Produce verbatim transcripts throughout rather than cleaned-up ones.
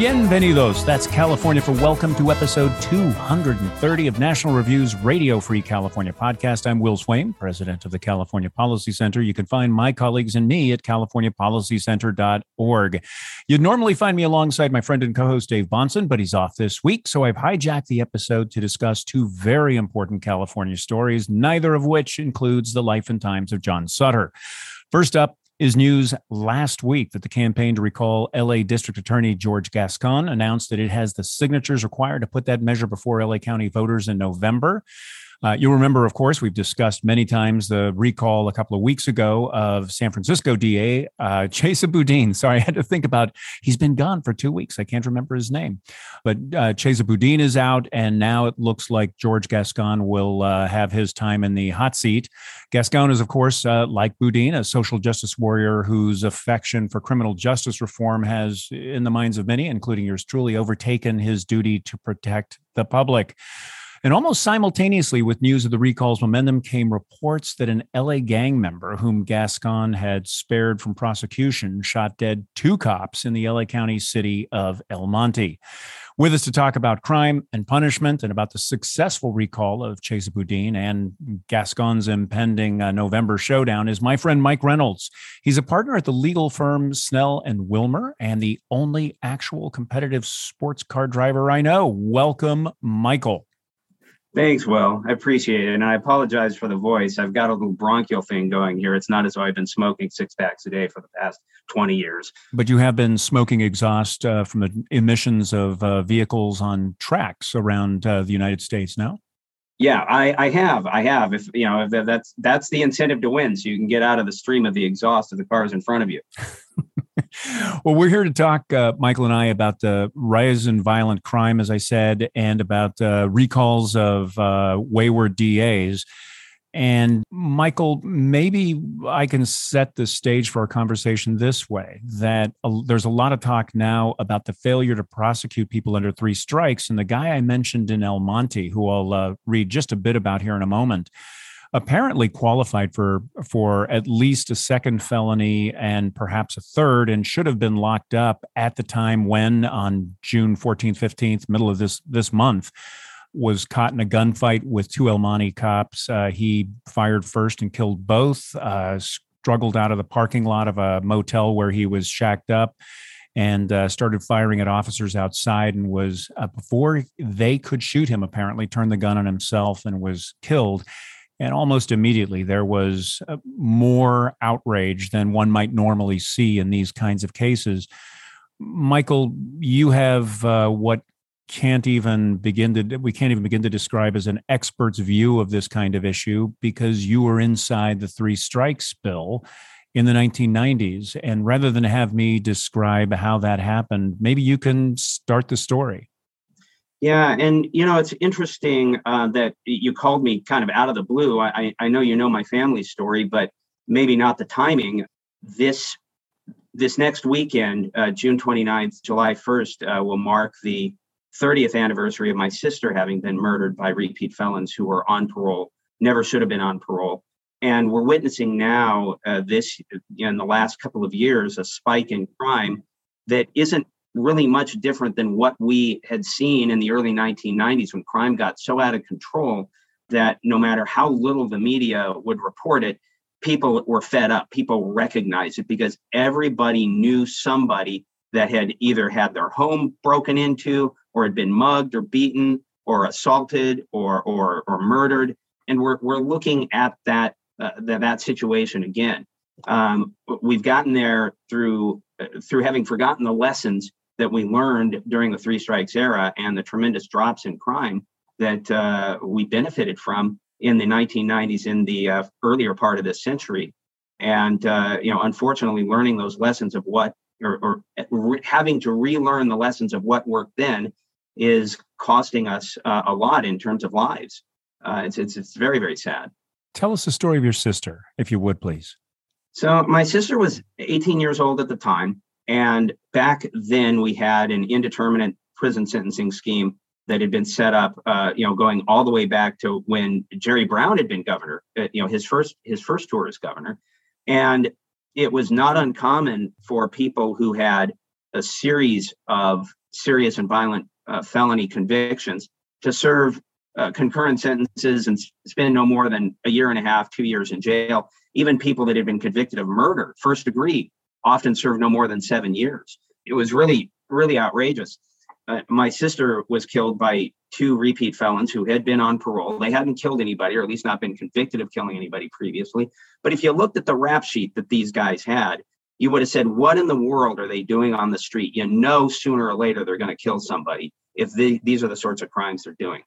Bienvenidos. That's California for welcome to episode two hundred thirty of National Review's Radio Free California podcast. I'm Will Swain, president of the California Policy Center. You can find my colleagues and me at california policy center dot org. You'd normally find me alongside my friend and co-host Dave Bonson, but he's off this week, so I've hijacked the episode to discuss two very important California stories, neither of which includes the life and times of John Sutter. First up is news last week that the campaign to recall L A District Attorney George Gascon announced that it has the signatures required to put that measure before L A County voters in November. Uh, you'll remember, of course, we've discussed many times the recall a couple of weeks ago of San Francisco D A, uh, Chesa Boudin. Sorry, I had to think about, he's been gone for two weeks. I can't remember his name. But uh, Chesa Boudin is out, and now it looks like George Gascon will uh, have his time in the hot seat. Gascon is, of course, uh, like Boudin, a social justice warrior whose affection for criminal justice reform has, in the minds of many, including yours truly, overtaken his duty to protect the public. And almost simultaneously with news of the recall's momentum came reports that an L A gang member whom Gascon had spared from prosecution shot dead two cops in the L A County city of El Monte. With us to talk about crime and punishment and about the successful recall of Chesa Boudin and Gascon's impending uh, November showdown is my friend Mike Reynolds. He's a partner at the legal firm Snell and Wilmer and the only actual competitive sports car driver I know. Welcome, Michael. Thanks, Will. I appreciate it. And I apologize for the voice. I've got a little bronchial thing going here. It's not as though I've been smoking six packs a day for the past twenty years. But you have been smoking exhaust uh, from the emissions of uh, vehicles on tracks around uh, the United States now? Yeah, I, I have. I have. If you know, if that's that's the incentive to win, so you can get out of the stream of the exhaust of the cars in front of you. Well, we're here to talk, uh, Michael and I, about the rise in violent crime, as I said, and about uh, recalls of uh, wayward D As. And Michael, maybe I can set the stage for our conversation this way, that uh, there's a lot of talk now about the failure to prosecute people under three strikes. And the guy I mentioned in El Monte, who I'll uh, read just a bit about here in a moment, apparently qualified for for at least a second felony and perhaps a third, and should have been locked up at the time when, on June fourteenth, fifteenth, middle of this this month, was caught in a gunfight with two El Monte cops. Uh, he fired first and killed both, uh, struggled out of the parking lot of a motel where he was shacked up, and uh, started firing at officers outside, and was, uh, before they could shoot him, apparently turned the gun on himself and was killed. And almost immediately, there was uh, more outrage than one might normally see in these kinds of cases. Michael, you have uh, what can't even begin to we can't even begin to describe as an expert's view of this kind of issue, because you were inside the three strikes bill in the nineteen nineties. And rather than have me describe how that happened, maybe you can start the story. Yeah. And, you know, it's interesting uh, that you called me kind of out of the blue. I, I know you know my family story, but maybe not the timing. This this next weekend, uh, June twenty-ninth, July first, uh, will mark the thirtieth anniversary of my sister having been murdered by repeat felons who were on parole, never should have been on parole. And we're witnessing now uh, this, in the last couple of years, a spike in crime that isn't really much different than what we had seen in the early nineteen nineties, when crime got so out of control that no matter how little the media would report it, people were fed up. People recognized it because everybody knew somebody that had either had their home broken into, or had been mugged or beaten or assaulted or or, or murdered. And we're we're looking at that uh, that, that situation again. Um, we've gotten there through uh, through having forgotten the lessons that we learned during the three strikes era and the tremendous drops in crime that uh, we benefited from in the nineteen nineties, in the uh, earlier part of this century. And, uh, you know, unfortunately, learning those lessons of what, or, or re- having to relearn the lessons of what worked then is costing us uh, a lot in terms of lives. Uh, it's, it's, it's very, very sad. Tell us the story of your sister, if you would, please. So my sister was eighteen years old at the time. And back then we had an indeterminate prison sentencing scheme that had been set up, uh, you know, going all the way back to when Jerry Brown had been governor, uh, you know, his first his first tour as governor. And it was not uncommon for people who had a series of serious and violent uh, felony convictions to serve uh, concurrent sentences and spend no more than a year and a half, two years in jail. Even people that had been convicted of murder, first degree, often served no more than seven years. It was really, really outrageous. Uh, my sister was killed by two repeat felons who had been on parole. They hadn't killed anybody, or at least not been convicted of killing anybody previously. But if you looked at the rap sheet that these guys had, you would have said, what in the world are they doing on the street? You know, sooner or later, they're going to kill somebody if they, these are the sorts of crimes they're doing.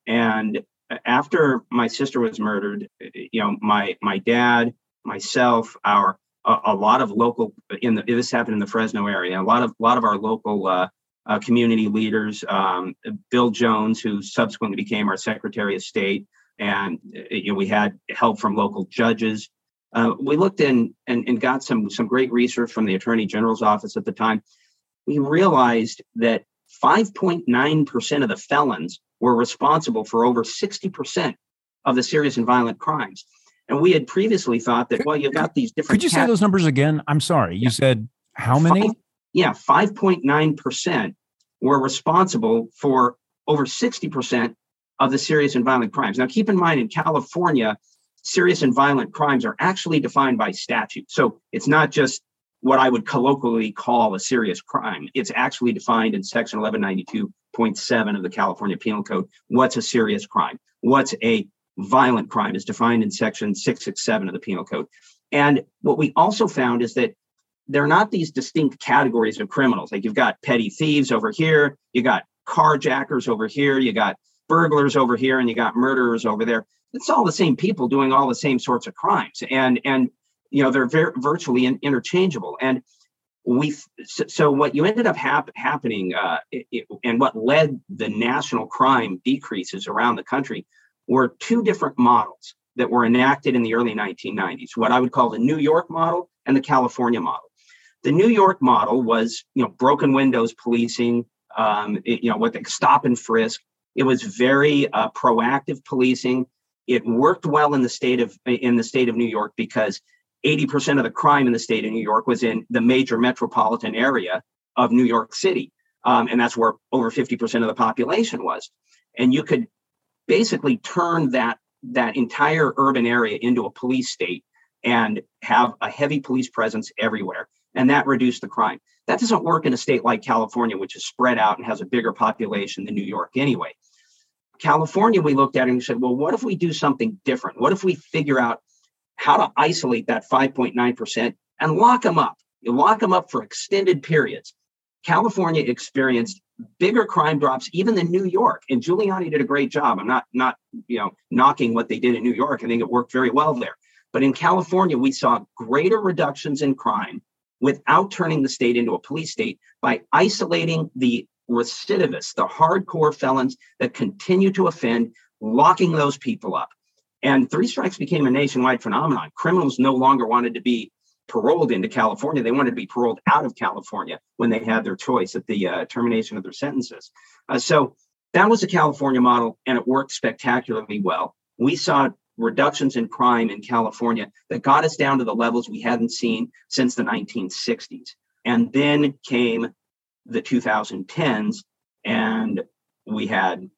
And after my sister was murdered, you know, my my dad, myself, our a, a lot of local in the this happened in the Fresno area. A lot of a lot of our local uh, uh, community leaders, um, Bill Jones, who subsequently became our Secretary of State, and you know, we had help from local judges. Uh, we looked in and, and got some some great research from the Attorney General's office at the time. We realized that five point nine percent of the felons were responsible for over sixty percent of the serious and violent crimes. And we had previously thought that, well, you've got these different... Could you cat- say those numbers again? I'm sorry. You yeah. said how many? Five, yeah, five point nine percent were responsible for over sixty percent of the serious and violent crimes. Now, keep in mind, in California, serious and violent crimes are actually defined by statute. So it's not just what I would colloquially call a serious crime. It's actually defined in Section eleven ninety-two point seven of the California Penal Code. What's a serious crime? What's a violent crime is defined in Section six sixty-seven of the Penal Code. And what we also found is that they're not these distinct categories of criminals. Like you've got petty thieves over here, you got carjackers over here, you got burglars over here, and you got murderers over there. It's all the same people doing all the same sorts of crimes. And, and you know, they're very virtually in, interchangeable. And we, so, so what you ended up hap- happening uh, it, it, and what led the national crime decreases around the country were two different models that were enacted in the early nineteen nineties, what I would call the New York model and the California model. The New York model was, you know, broken windows policing, um, it, you know, what they stop and frisk. It was very uh, proactive policing. It worked well in the state of in the state of New York because eighty percent of the crime in the state of New York was in the major metropolitan area of New York City. Um, and that's where over fifty percent of the population was. And you could basically turn that, that entire urban area into a police state and have a heavy police presence everywhere. And that reduced the crime. That doesn't work in a state like California, which is spread out and has a bigger population than New York anyway. California, we looked at it and said, well, what if we do something different? What if we figure out how to isolate that five point nine percent and lock them up? You lock them up for extended periods. California experienced bigger crime drops even than New York. And Giuliani did a great job. I'm not, not you know, knocking what they did in New York. I think it worked very well there. But in California, we saw greater reductions in crime without turning the state into a police state by isolating the recidivists, the hardcore felons that continue to offend, locking those people up. And three strikes became a nationwide phenomenon. Criminals no longer wanted to be paroled into California. They wanted to be paroled out of California when they had their choice at the uh, termination of their sentences. Uh, so that was the California model, and it worked spectacularly well. We saw reductions in crime in California that got us down to the levels we hadn't seen since the nineteen sixties. And then came the two thousand tens, and we had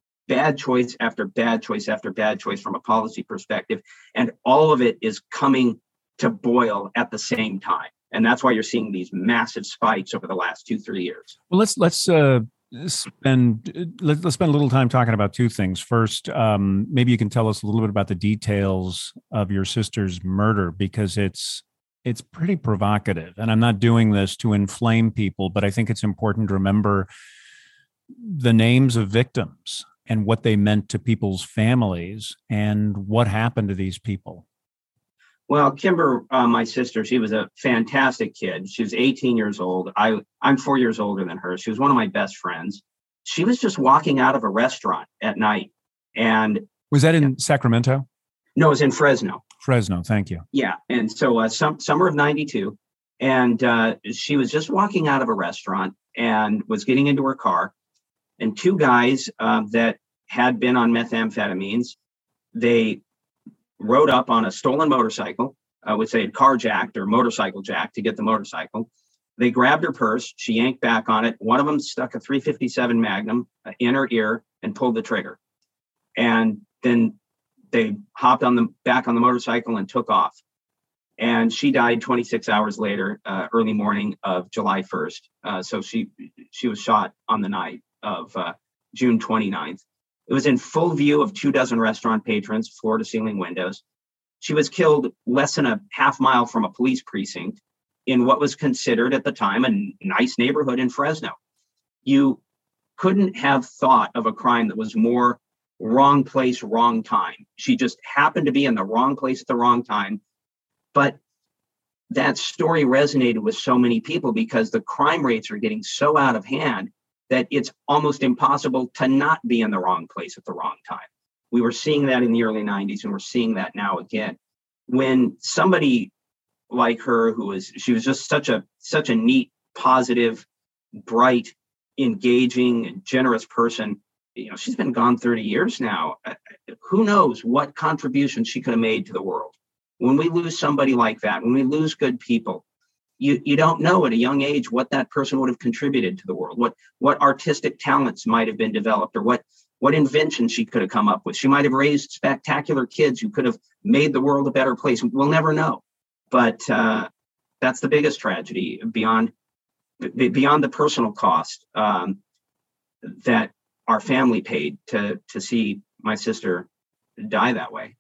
bad choice after bad choice after bad choice from a policy perspective. And all of it is coming to boil at the same time. And that's why you're seeing these massive spikes over the last two, three years. Well, let's let's uh, spend let's, let's spend a little time talking about two things. First, um, maybe you can tell us a little bit about the details of your sister's murder, because it's it's pretty provocative. And I'm not doing this to inflame people, but I think it's important to remember the names of victims and what they meant to people's families and what happened to these people. Well, Kimber, uh, my sister, she was a fantastic kid. She was eighteen years old. I, I'm four years older than her. She was one of my best friends. She was just walking out of a restaurant at night. And was that in yeah. Sacramento? No, it was in Fresno. Fresno, thank you. Yeah. And so uh, some, summer of ninety-two, and uh, she was just walking out of a restaurant and was getting into her car. And two guys uh, that had been on methamphetamines, they rode up on a stolen motorcycle, uh, which they had carjacked or motorcycle jacked to get the motorcycle. They grabbed her purse. She yanked back on it. One of them stuck a three fifty-seven Magnum in her ear and pulled the trigger. And then they hopped on the back on the motorcycle and took off. And she died twenty-six hours later, uh, early morning of July first. Uh, so she she was shot on the night of uh, June twenty-ninth. It was in full view of two dozen restaurant patrons, floor to ceiling windows. She was killed less than a half mile from a police precinct in what was considered at the time a nice neighborhood in Fresno. You couldn't have thought of a crime that was more wrong place, wrong time. She just happened to be in the wrong place at the wrong time. But that story resonated with so many people because the crime rates are getting so out of hand that it's almost impossible to not be in the wrong place at the wrong time. We were seeing that in the early nineties, and we're seeing that now again. When somebody like her, who was, she was just such a such a neat, positive, bright, engaging, and generous person. You know, she's been gone thirty years now. Who knows what contribution she could have made to the world? When we lose somebody like that, when we lose good people, you you don't know at a young age what that person would have contributed to the world, what what artistic talents might have been developed, or what what invention she could have come up with. She might have raised spectacular kids who could have made the world a better place. We'll never know. But uh, that's the biggest tragedy beyond beyond the personal cost um, that our family paid to to see my sister die that way.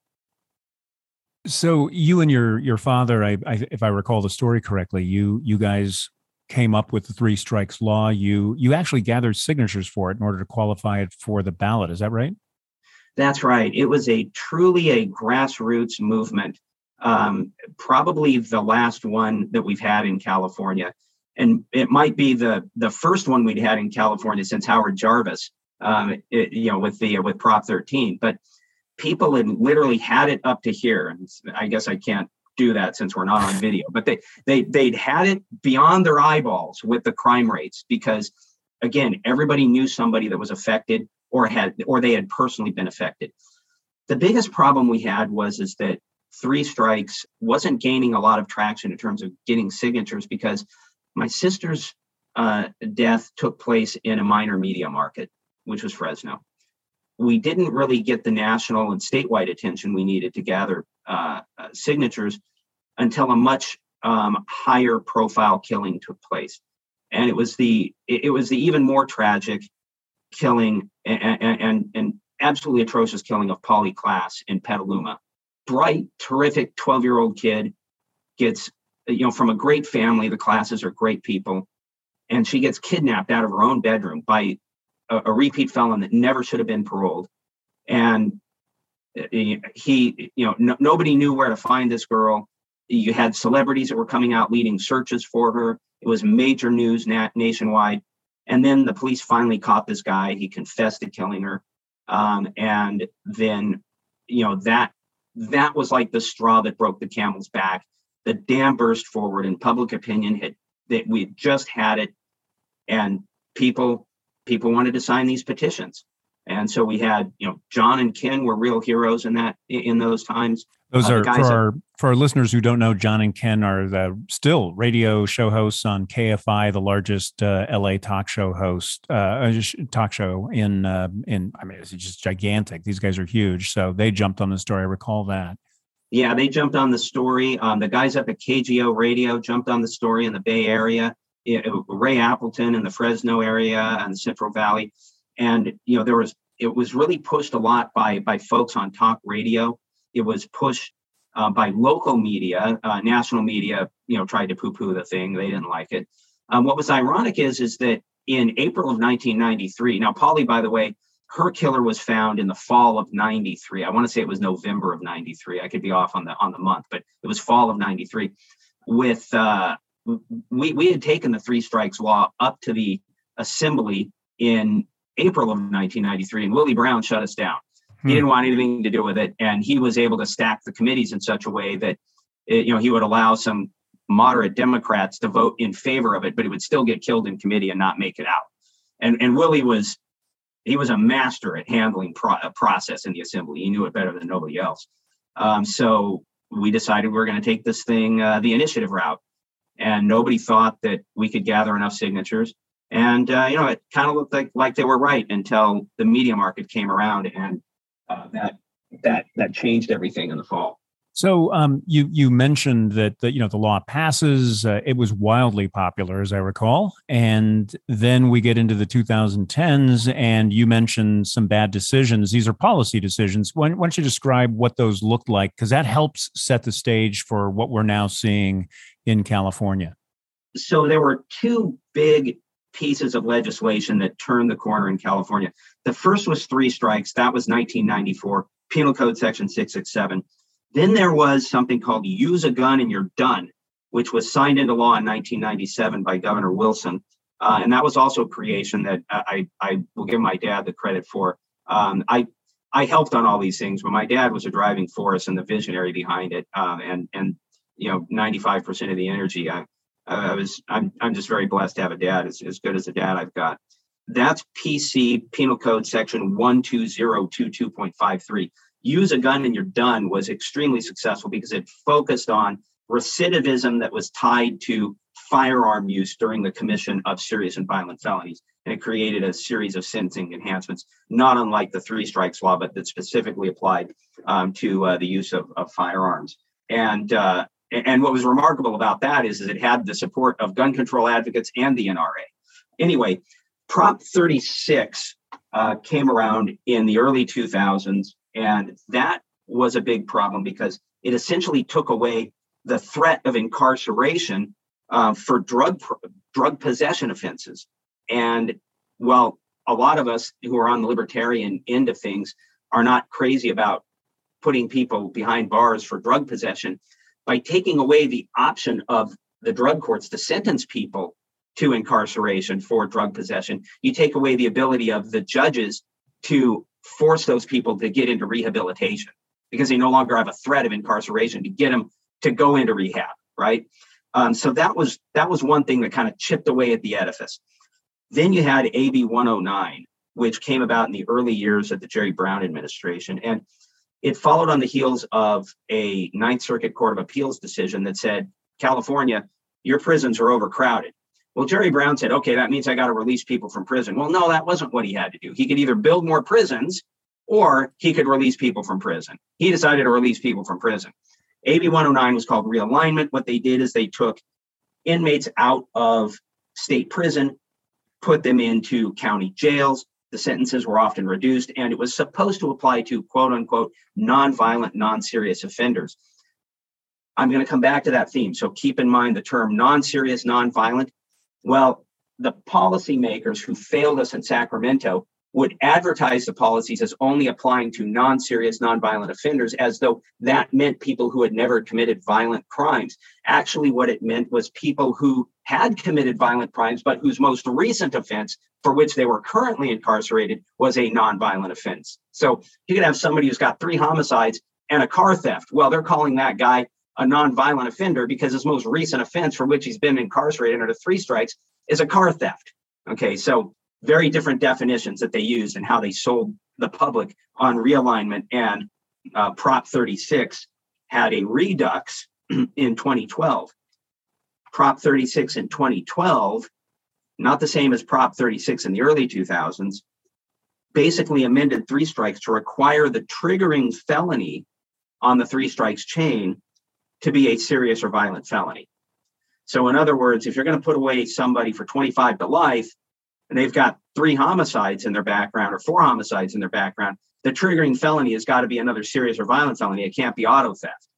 So you and your your father, I, I, if I recall the story correctly, you you guys came up with the three strikes law. You you actually gathered signatures for it in order to qualify it for the ballot. Is that right? That's right. It was a truly a grassroots movement, um, probably the last one that we've had in California, and it might be the the first one we'd had in California since Howard Jarvis, um, it, you know, with the with Prop thirteen, but. People had literally had it up to here. And I guess I can't do that since we're not on video, but they, they, they'd had it beyond their eyeballs with the crime rates because, again, everybody knew somebody that was affected or had, or they had personally been affected. The biggest problem we had was is that Three Strikes wasn't gaining a lot of traction in terms of getting signatures because my sister's uh, death took place in a minor media market, which was Fresno. We didn't really get the national and statewide attention we needed to gather uh, uh, signatures until a much um, higher profile killing took place. And it was the it, it was the even more tragic killing and, and, and absolutely atrocious killing of Polly Klaas in Petaluma. Bright, terrific twelve-year-old kid gets, you know, from a great family. The Klaases are great people. And she gets kidnapped out of her own bedroom by a, a repeat felon that never should have been paroled. And he, you know, no, nobody knew where to find this girl. You had celebrities that were coming out leading searches for her. It was major news nat- nationwide. And then the police finally caught this guy. He confessed to killing her. Um, and then, you know, that that was like the straw that broke the camel's back. The dam burst forward and public opinion had that we had just had it. And people people wanted to sign these petitions. And so we had, you know, John and Ken were real heroes in that in those times. Those uh, are for that, our for our listeners who don't know. John and Ken are the still radio show hosts on K F I, the largest uh, L A talk show host uh, talk show in uh, in. I mean, it's just gigantic. These guys are huge. So they jumped on the story. I recall that. Yeah, they jumped on the story. Um, the guys up at K G O Radio jumped on the story in the Bay Area. It, it, Ray Appleton in the Fresno area and the Central Valley. And, you know, there was, it was really pushed a lot by, by folks on talk radio. It was pushed uh, by local media, uh, national media, you know, tried to poo-poo the thing. They didn't like it. Um, what was ironic is, is that in April of nineteen ninety-three, now, Polly, by the way, her killer was found in the fall of ninety-three. I want to say it was November of ninety-three. I could be off on the, on the month, but it was fall of ninety-three with, uh, we, we had taken the three strikes law up to the assembly in April of nineteen ninety-three, and Willie Brown shut us down. Hmm. He didn't want anything to do with it, and he was able to stack the committees in such a way that, it, you know, he would allow some moderate Democrats to vote in favor of it, but it would still get killed in committee and not make it out. And and Willie was, he was a master at handling pro- a process in the assembly. He knew it better than nobody else. Um, so we decided we were going to take this thing uh, the initiative route. and nobody thought that we could gather enough signatures. And, uh, you know, it kind of looked like, like they were right until the media market came around, and uh, that that that changed everything in the fall. So um, you you mentioned that, that you know the law passes. Uh, it was wildly popular, as I recall, and then we get into the two thousand tens, and you mentioned some bad decisions. These are policy decisions. Why, why don't you describe what those looked like? Because that helps set the stage for what we're now seeing in California. So there were two big pieces of legislation that turned the corner in California. The first was three strikes. That was nineteen ninety-four, Penal Code Section six sixty-seven. Then there was something called Use a Gun and You're Done, which was signed into law in nineteen ninety-seven by Governor Wilson. Uh, and that was also a creation that I, I will give my dad the credit for. Um, I I helped on all these things, but my dad was a driving force and the visionary behind it. Um, and, and, you know, ninety-five percent of the energy. I, I was, I'm, I'm just very blessed to have a dad as, as good as the dad I've got. That's P C, Penal Code Section one two zero two two point five three. Use a Gun and You're Done was extremely successful because it focused on recidivism that was tied to firearm use during the commission of serious and violent felonies. And it created a series of sentencing enhancements, not unlike the three strikes law, but that specifically applied um, to uh, the use of, of firearms. And uh, and what was remarkable about that is, is it had the support of gun control advocates and the N R A. Anyway, Prop thirty-six uh, came around in the early two thousands. And that was a big problem because it essentially took away the threat of incarceration uh, for drug drug possession offenses. And while a lot of us who are on the libertarian end of things are not crazy about putting people behind bars for drug possession, by taking away the option of the drug courts to sentence people to incarceration for drug possession, you take away the ability of the judges to force those people to get into rehabilitation because they no longer have a threat of incarceration to get them to go into rehab, right? Um, so that was that was one thing that kind of chipped away at the edifice. Then you had A B one oh nine, which came about in the early years of the Jerry Brown administration. And it followed on the heels of a Ninth Circuit Court of Appeals decision that said, California, your prisons are overcrowded. Well, Jerry Brown said, okay, that means I got to release people from prison. Well, no, that wasn't what he had to do. He could either build more prisons or he could release people from prison. He decided to release people from prison. A B one oh nine was called realignment. What they did is they took inmates out of state prison, put them into county jails. The sentences were often reduced, and it was supposed to apply to quote unquote nonviolent, non-serious offenders. I'm going to come back to that theme. So keep in mind the term non-serious, non-violent. Well, the policymakers who failed us in Sacramento would advertise the policies as only applying to non-serious, non-violent offenders, as though that meant people who had never committed violent crimes. Actually, what it meant was people who had committed violent crimes, but whose most recent offense for which they were currently incarcerated was a non-violent offense. So you could have somebody who's got three homicides and a car theft. Well, they're calling that guy a non-violent offender because his most recent offense for which he's been incarcerated under three strikes is a car theft. Okay, so very different definitions that they used and how they sold the public on realignment. And uh, Prop thirty-six had a redux in twenty twelve. Prop thirty-six in twenty twelve, not the same as Prop thirty-six in the early two thousands, basically amended three strikes to require the triggering felony on the three strikes chain to be a serious or violent felony. So in other words, if you're going to put away somebody for twenty-five to life, and they've got three homicides in their background or four homicides in their background, the triggering felony has got to be another serious or violent felony. It can't be auto theft.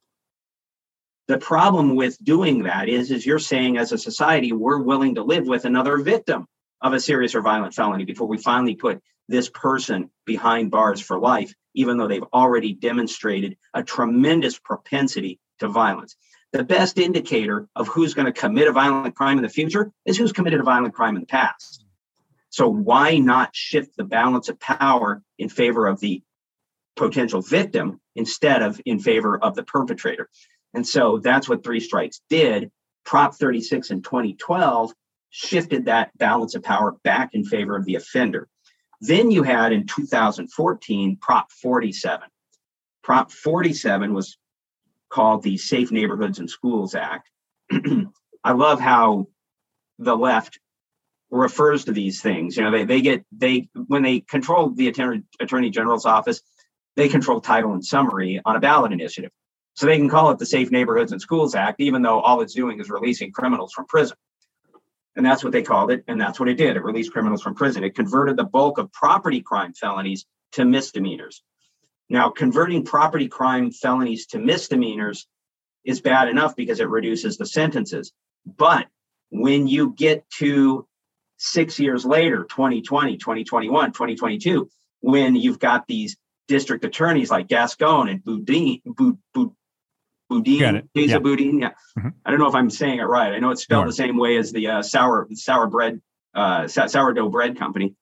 The problem with doing that is, is you're saying as a society, we're willing to live with another victim of a serious or violent felony before we finally put this person behind bars for life, even though they've already demonstrated a tremendous propensity to violence. The best indicator of who's going to commit a violent crime in the future is who's committed a violent crime in the past. So why not shift the balance of power in favor of the potential victim instead of in favor of the perpetrator? And so that's what three strikes did. Prop thirty-six in twenty twelve shifted that balance of power back in favor of the offender. Then you had in two thousand fourteen, Prop forty-seven. Prop forty-seven was called the Safe Neighborhoods and Schools Act. I love how the left refers to these things. You know, they they get they when they control the attorney, attorney general's office, they control title and summary on a ballot initiative. So they can call it the Safe Neighborhoods and Schools Act, even though all it's doing is releasing criminals from prison. And that's what they called it. And that's what it did. It released criminals from prison. It converted the bulk of property crime felonies to misdemeanors. Now, converting property crime felonies to misdemeanors is bad enough because it reduces the sentences. But when you get to six years later, twenty twenty, twenty twenty-one, twenty twenty-two, when you've got these district attorneys like Gascon and Boudin, Boud, Boud, Boudin, yeah. Boudin, yeah. Mm-hmm. I don't know if I'm saying it right. I know it's spelled sure. the same way as the uh, sour sour bread, uh, sourdough bread company.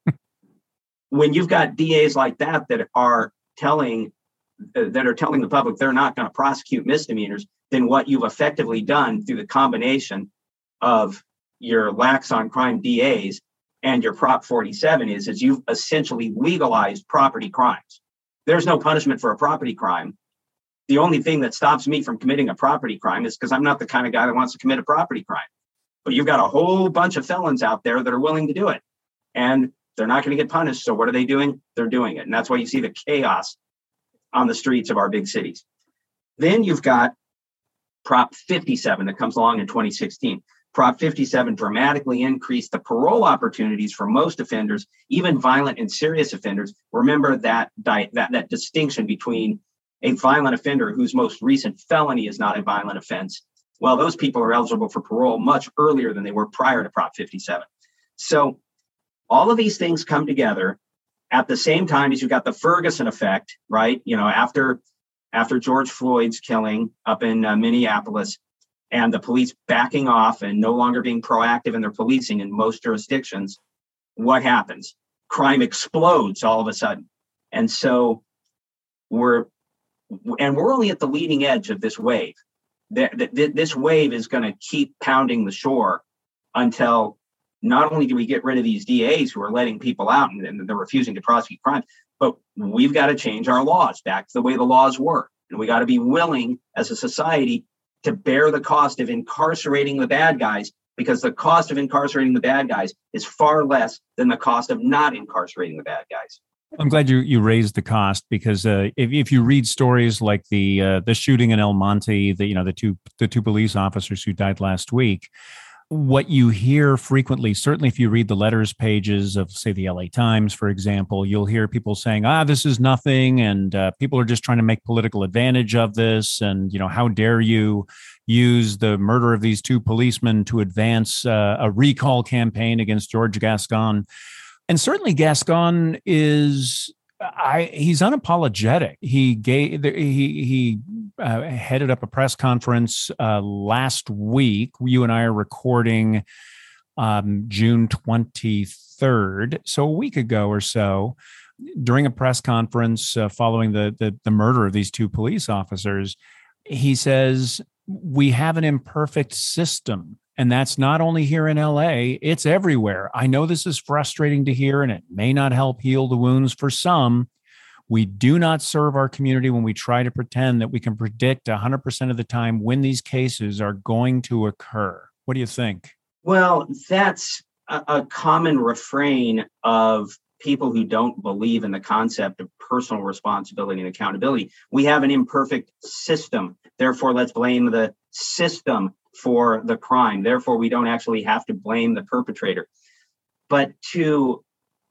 When you've got D As like that that are telling uh, that are telling the public they're not going to prosecute misdemeanors, then what you've effectively done through the combination of your lax on crime D As and your Prop forty-seven is, is you've essentially legalized property crimes. There's no punishment for a property crime. The only thing that stops me from committing a property crime is because I'm not the kind of guy that wants to commit a property crime. But you've got a whole bunch of felons out there that are willing to do it. And they're not going to get punished. So what are they doing? They're doing it. And that's why you see the chaos on the streets of our big cities. Then you've got Prop fifty-seven that comes along in twenty sixteen. Prop fifty-seven dramatically increased the parole opportunities for most offenders, even violent and serious offenders. Remember that, that, that distinction between a violent offender whose most recent felony is not a violent offense. Well, those people are eligible for parole much earlier than they were prior to Prop fifty-seven. So all of these things come together at the same time as you've got the Ferguson effect, right? You know, after after George Floyd's killing up in uh, Minneapolis, and the police backing off and no longer being proactive in their policing in most jurisdictions, what happens? Crime explodes all of a sudden. And so we're, and we're only at the leading edge of this wave. This wave is going to keep pounding the shore until not only do we get rid of these D As who are letting people out and they're refusing to prosecute crimes, but we've got to change our laws back to the way the laws were. And we got to be willing as a society to bear the cost of incarcerating the bad guys, because the cost of incarcerating the bad guys is far less than the cost of not incarcerating the bad guys. I'm glad you you raised the cost, because uh, if if you read stories like the uh, the shooting in El Monte, the you know the two the two police officers who died last week, what you hear frequently, certainly if you read the letters pages of, say, the L A Times, for example, you'll hear people saying, ah, this is nothing, and uh, people are just trying to make political advantage of this, and, you know, how dare you use the murder of these two policemen to advance uh, a recall campaign against George Gascon. And certainly Gascon is... I, he's unapologetic. He gave he he uh, headed up a press conference uh, last week. You and I are recording um, June twenty-third, so a week ago or so, during a press conference uh, following the, the the murder of these two police officers. He says, we have an imperfect system. And that's not only here in L A, it's everywhere. I know this is frustrating to hear, and it may not help heal the wounds for some. We do not serve our community when we try to pretend that we can predict one hundred percent of the time when these cases are going to occur. What do you think? Well, that's a, a common refrain of people who don't believe in the concept of personal responsibility and accountability. We have an imperfect system. Therefore, let's blame the system for the crime. Therefore, we don't actually have to blame the perpetrator. But to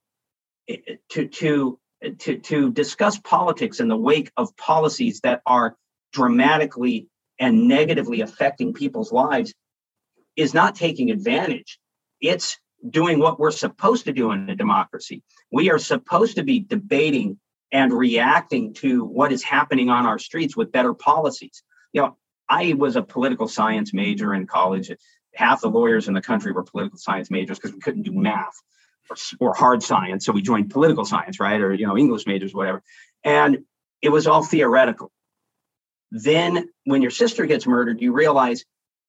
to to to to discuss politics in the wake of policies that are dramatically and negatively affecting people's lives is not taking advantage. It's doing what we're supposed to do in a democracy. We are supposed to be debating and reacting to what is happening on our streets with better policies. You know, I was a political science major in college. Half the lawyers in the country were political science majors because we couldn't do math or, or hard science. So we joined political science, right? Or, you know, English majors, whatever. And it was all theoretical. Then when your sister gets murdered, you realize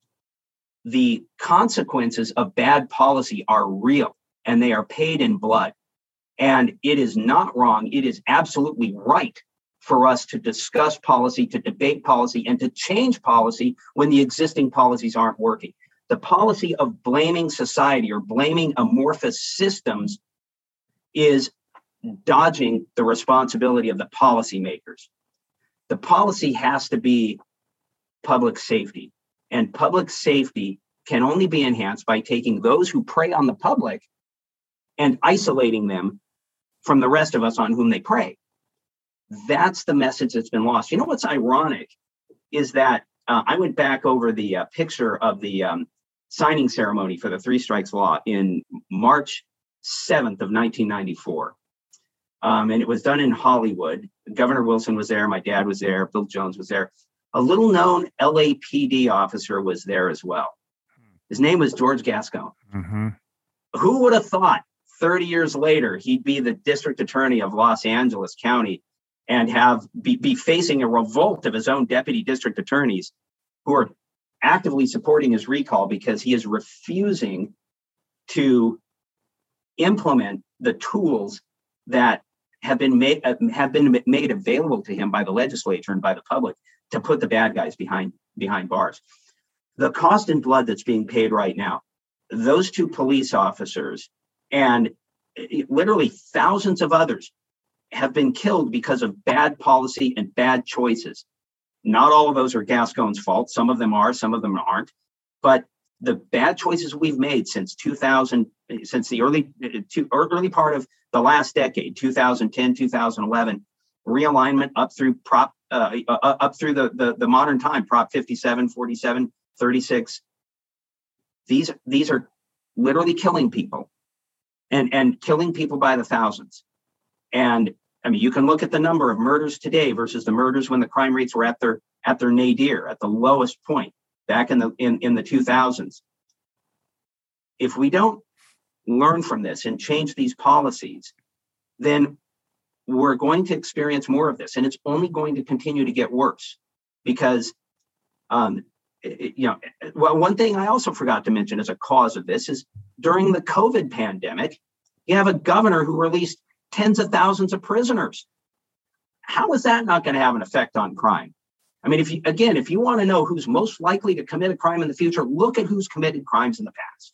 the consequences of bad policy are real and they are paid in blood. And it is not wrong. It is absolutely right for us to discuss policy, to debate policy, and to change policy when the existing policies aren't working. The policy of blaming society or blaming amorphous systems is dodging the responsibility of the policymakers. The policy has to be public safety, and public safety can only be enhanced by taking those who prey on the public and isolating them from the rest of us on whom they prey. That's the message that's been lost. You know what's ironic is that uh, I went back over the uh, picture of the um, signing ceremony for the Three Strikes Law in March seventh of nineteen ninety-four. Um, and it was done in Hollywood. Governor Wilson was there. My dad was there. Bill Jones was there. A little known L A P D officer was there as well. His name was George Gascon. Mm-hmm. Who would have thought thirty years later, he'd be the district attorney of Los Angeles County and have be, be facing a revolt of his own deputy district attorneys who are actively supporting his recall because he is refusing to implement the tools that have been made uh, have been made available to him by the legislature and by the public to put the bad guys behind behind bars. The cost in blood that's being paid right now, those two police officers and literally thousands of others have been killed because of bad policy and bad choices. Not all of those are Gascon's fault. Some of them are, some of them aren't. But the bad choices we've made since two thousand, since the early to early part of the last decade, two thousand ten, two thousand eleven, realignment up through prop uh, uh, up through the, the the modern time, Prop fifty-seven, forty-seven, thirty-six. These these are literally killing people, and and killing people by the thousands. And I mean, you can look at the number of murders today versus the murders when the crime rates were at their at their nadir, at the lowest point back in the in, in the two thousands. If we don't learn from this and change these policies, then we're going to experience more of this, and it's only going to continue to get worse. Because, um, it, you know, well, one thing I also forgot to mention as a cause of this is during the COVID pandemic, you have a governor who released tens of thousands of prisoners. How is that not going to have an effect on crime? I mean, if you, again, if you want to know who's most likely to commit a crime in the future, look at who's committed crimes in the past.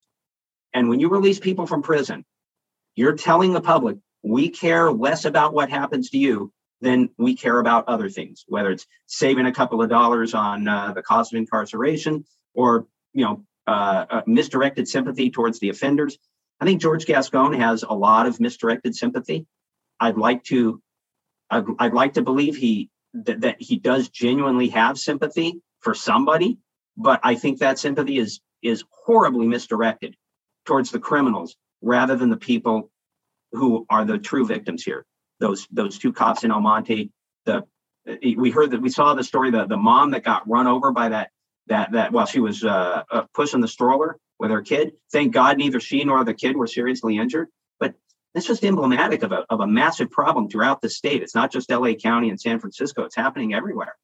And when you release people from prison, you're telling the public, we care less about what happens to you than we care about other things, whether it's saving a couple of dollars on uh, the cost of incarceration or, you know, uh, uh, misdirected sympathy towards the offenders. I think George Gascon has a lot of misdirected sympathy. I'd like to, I'd, I'd like to believe he that, that he does genuinely have sympathy for somebody, but I think that sympathy is is horribly misdirected towards the criminals rather than the people who are the true victims here. Those those two cops in El Monte. The we heard that we saw the story the the mom that got run over by that that that while she was uh, uh, pushing the stroller with her kid. Thank God neither she nor the kid were seriously injured. But it's just emblematic of a of a massive problem throughout the state. It's not just L A County and San Francisco. It's happening everywhere.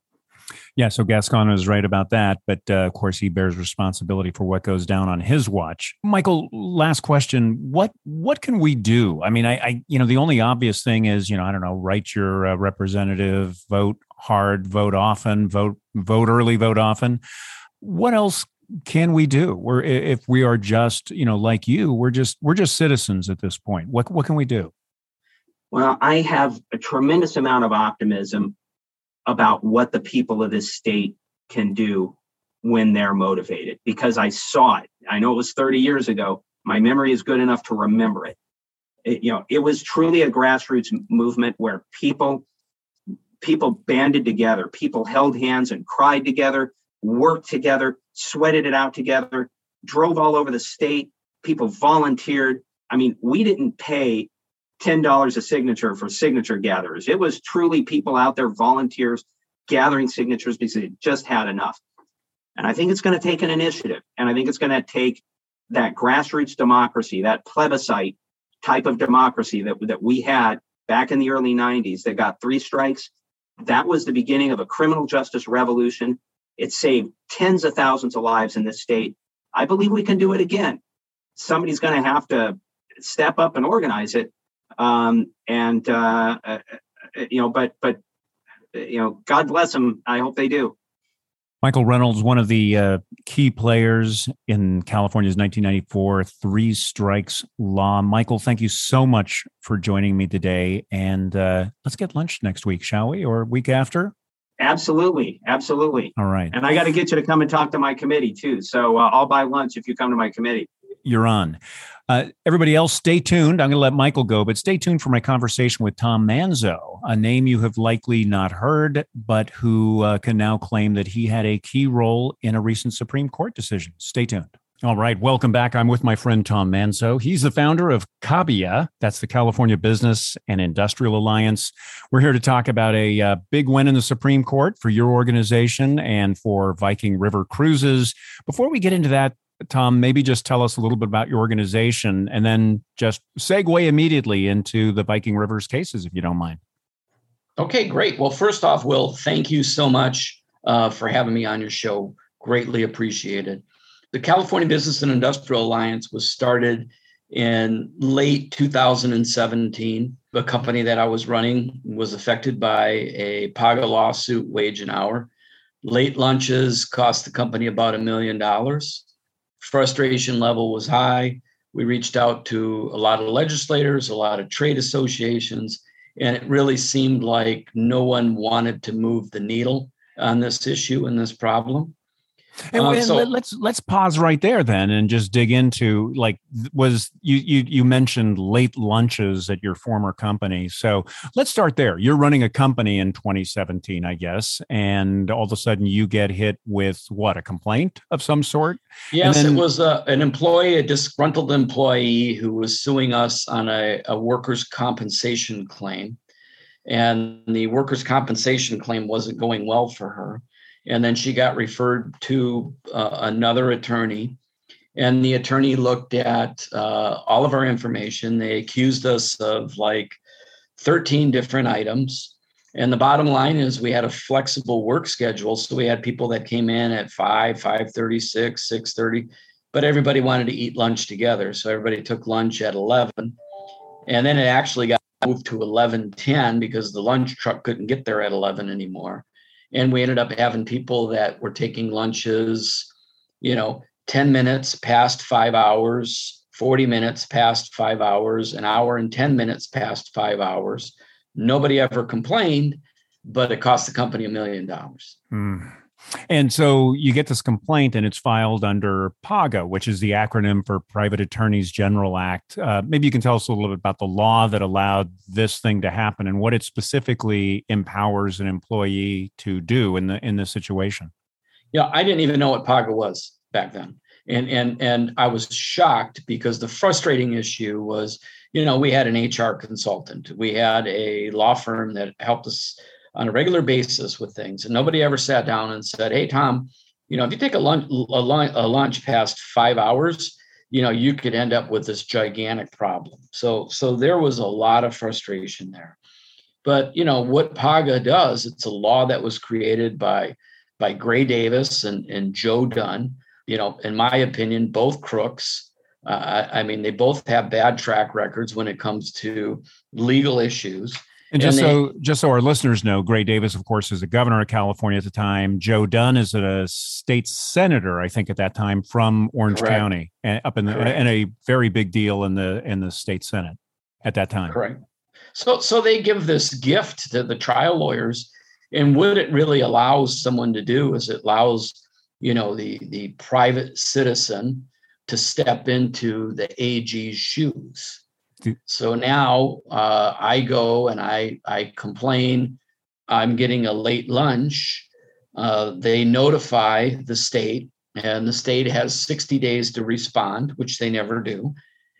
Yeah, so Gascon is right about that, but uh, of course he bears responsibility for what goes down on his watch. Michael, last question: what what can we do? I mean, I, I you know, the only obvious thing is, you know, I don't know, write your uh, representative, vote hard, vote often, vote vote early, vote often. What else can we do? We're if we are just, you know, like you, we're just we're just citizens at this point. What what can we do? Well, I have a tremendous amount of optimism about what the people of this state can do when they're motivated, because I saw it. I know it was thirty years ago. My memory is good enough to remember it. It, you know, it was truly a grassroots movement where people, people banded together, people held hands and cried together, worked together, sweated it out together, drove all over the state. People volunteered. I mean, we didn't pay ten dollars a signature for signature gatherers. It was truly people out there, volunteers, gathering signatures because they just had enough. And I think it's going to take an initiative. And I think it's going to take that grassroots democracy, that plebiscite type of democracy that, that we had back in the early nineties that got three strikes. That was the beginning of a criminal justice revolution. It saved tens of thousands of lives in this state. I believe we can do it again. Somebody's going to have to step up and organize it. Um, and, uh, uh, you know, but, but, you know, God bless them. I hope they do. Michael Reynolds, one of the uh, key players in California's nineteen ninety-four three strikes law. Michael, thank you so much for joining me today. And uh, let's get lunch next week, shall we? Or week after? Absolutely. Absolutely. All right. And I got to get you to come and talk to my committee too. So uh, I'll buy lunch if you come to my committee. You're on. Uh, everybody else, stay tuned. I'm going to let Michael go, but stay tuned for my conversation with Tom Manzo, a name you have likely not heard, but who uh, can now claim that he had a key role in a recent Supreme Court decision. Stay tuned. All right. Welcome back. I'm with my friend Tom Manzo. He's the founder of CABIA. That's the California Business and Industrial Alliance. We're here to talk about a uh, big win in the Supreme Court for your organization and for Viking River Cruises. Before we get into that, Tom, maybe just tell us a little bit about your organization and then just segue immediately into the Viking Rivers cases, if you don't mind. Okay, great. Well, first off, Will, thank you so much uh, for having me on your show. Greatly appreciated. The California Business and Industrial Alliance was started in late two thousand seventeen. The company that I was running was affected by a PAGA lawsuit, wage and hour. Late lunches cost the company about a million dollars. Frustration level was high. We reached out to a lot of legislators, a lot of trade associations, and it really seemed like no one wanted to move the needle on this issue and this problem. And, Uh, and so- let- let's let's pause right there then and just dig into, like, was you you you mentioned late lunches at your former company. So let's start there. You're running a company in twenty seventeen, I guess, and all of a sudden you get hit with what, a complaint of some sort? Yes, then- it was a, an employee, a disgruntled employee who was suing us on a, a workers' compensation claim. And the workers' compensation claim wasn't going well for her. And then she got referred to uh, another attorney. And the attorney looked at uh, all of our information. They accused us of like thirteen different items. And the bottom line is we had a flexible work schedule. So we had people that came in at five, five thirty, six, six thirty, but everybody wanted to eat lunch together. So everybody took lunch at eleven. And then it actually got moved to eleven ten because the lunch truck couldn't get there at eleven anymore. And we ended up having people that were taking lunches, you know, ten minutes past five hours, forty minutes past five hours, an hour and ten minutes past five hours. Nobody ever complained, but it cost the company a million dollars. Hmm. And so you get this complaint and it's filed under PAGA, which is the acronym for Private Attorneys General Act. Uh, maybe you can tell us a little bit about the law that allowed this thing to happen and what it specifically empowers an employee to do in the in this situation. Yeah, I didn't even know what PAGA was back then. And and and I was shocked because the frustrating issue was, you know, we had an H R consultant. We had a law firm that helped us on a regular basis with things. And nobody ever sat down and said, hey, Tom, you know, if you take a lunch, a lunch, a lunch past five hours, you know, you could end up with this gigantic problem. So, so there was a lot of frustration there. But, you know, what PAGA does, it's a law that was created by, by Gray Davis and, and Joe Dunn. You know, in my opinion, both crooks. Uh, I mean, they both have bad track records when it comes to legal issues. And just And they- so just so our listeners know, Gray Davis, of course, is the governor of California at the time. Joe Dunn is a state senator, I think, at that time from Orange Correct. County, and up in the Correct. and a very big deal in the in the state Senate at that time. Correct. So, so they give this gift to the trial lawyers, and what it really allows someone to do is it allows, you know, the the private citizen to step into the A G's shoes. So now uh, I go and I I complain. I'm getting a late lunch. Uh, they notify the state, and the state has sixty days to respond, which they never do.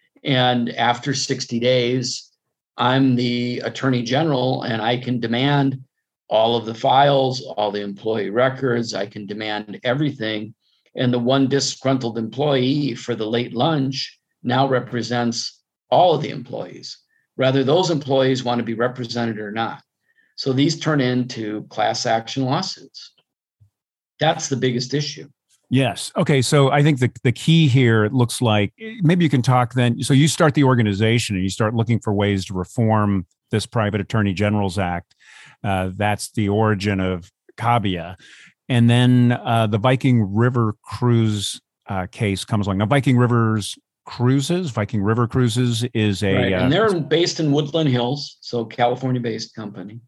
And after sixty days, I'm the attorney general, and I can demand all of the files, all the employee records. I can demand everything. And the one disgruntled employee for the late lunch now represents all of the employees, whether those employees want to be represented or not. So these turn into class action lawsuits. That's the biggest issue. Yes. Okay. So I think the, the key here, it looks like, maybe you can talk then. So you start the organization and you start looking for ways to reform this Private Attorney General's Act. Uh, that's the origin of CABIA. And then uh, the Viking River Cruise uh, case comes along. Now, Viking Rivers Cruises, Viking River Cruises is a... Right. And uh, they're based in Woodland Hills, so California-based company.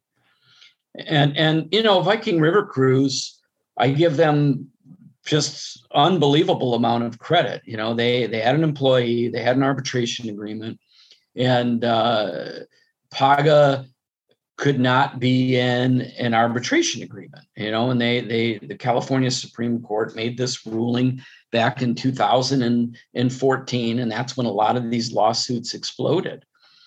And, and you know, Viking River Cruise, I give them just unbelievable amount of credit. You know, they they had an employee, they had an arbitration agreement, and uh, PAGA could not be in an arbitration agreement. You know, and they they the California Supreme Court made this ruling back in two thousand fourteen, and that's when a lot of these lawsuits exploded.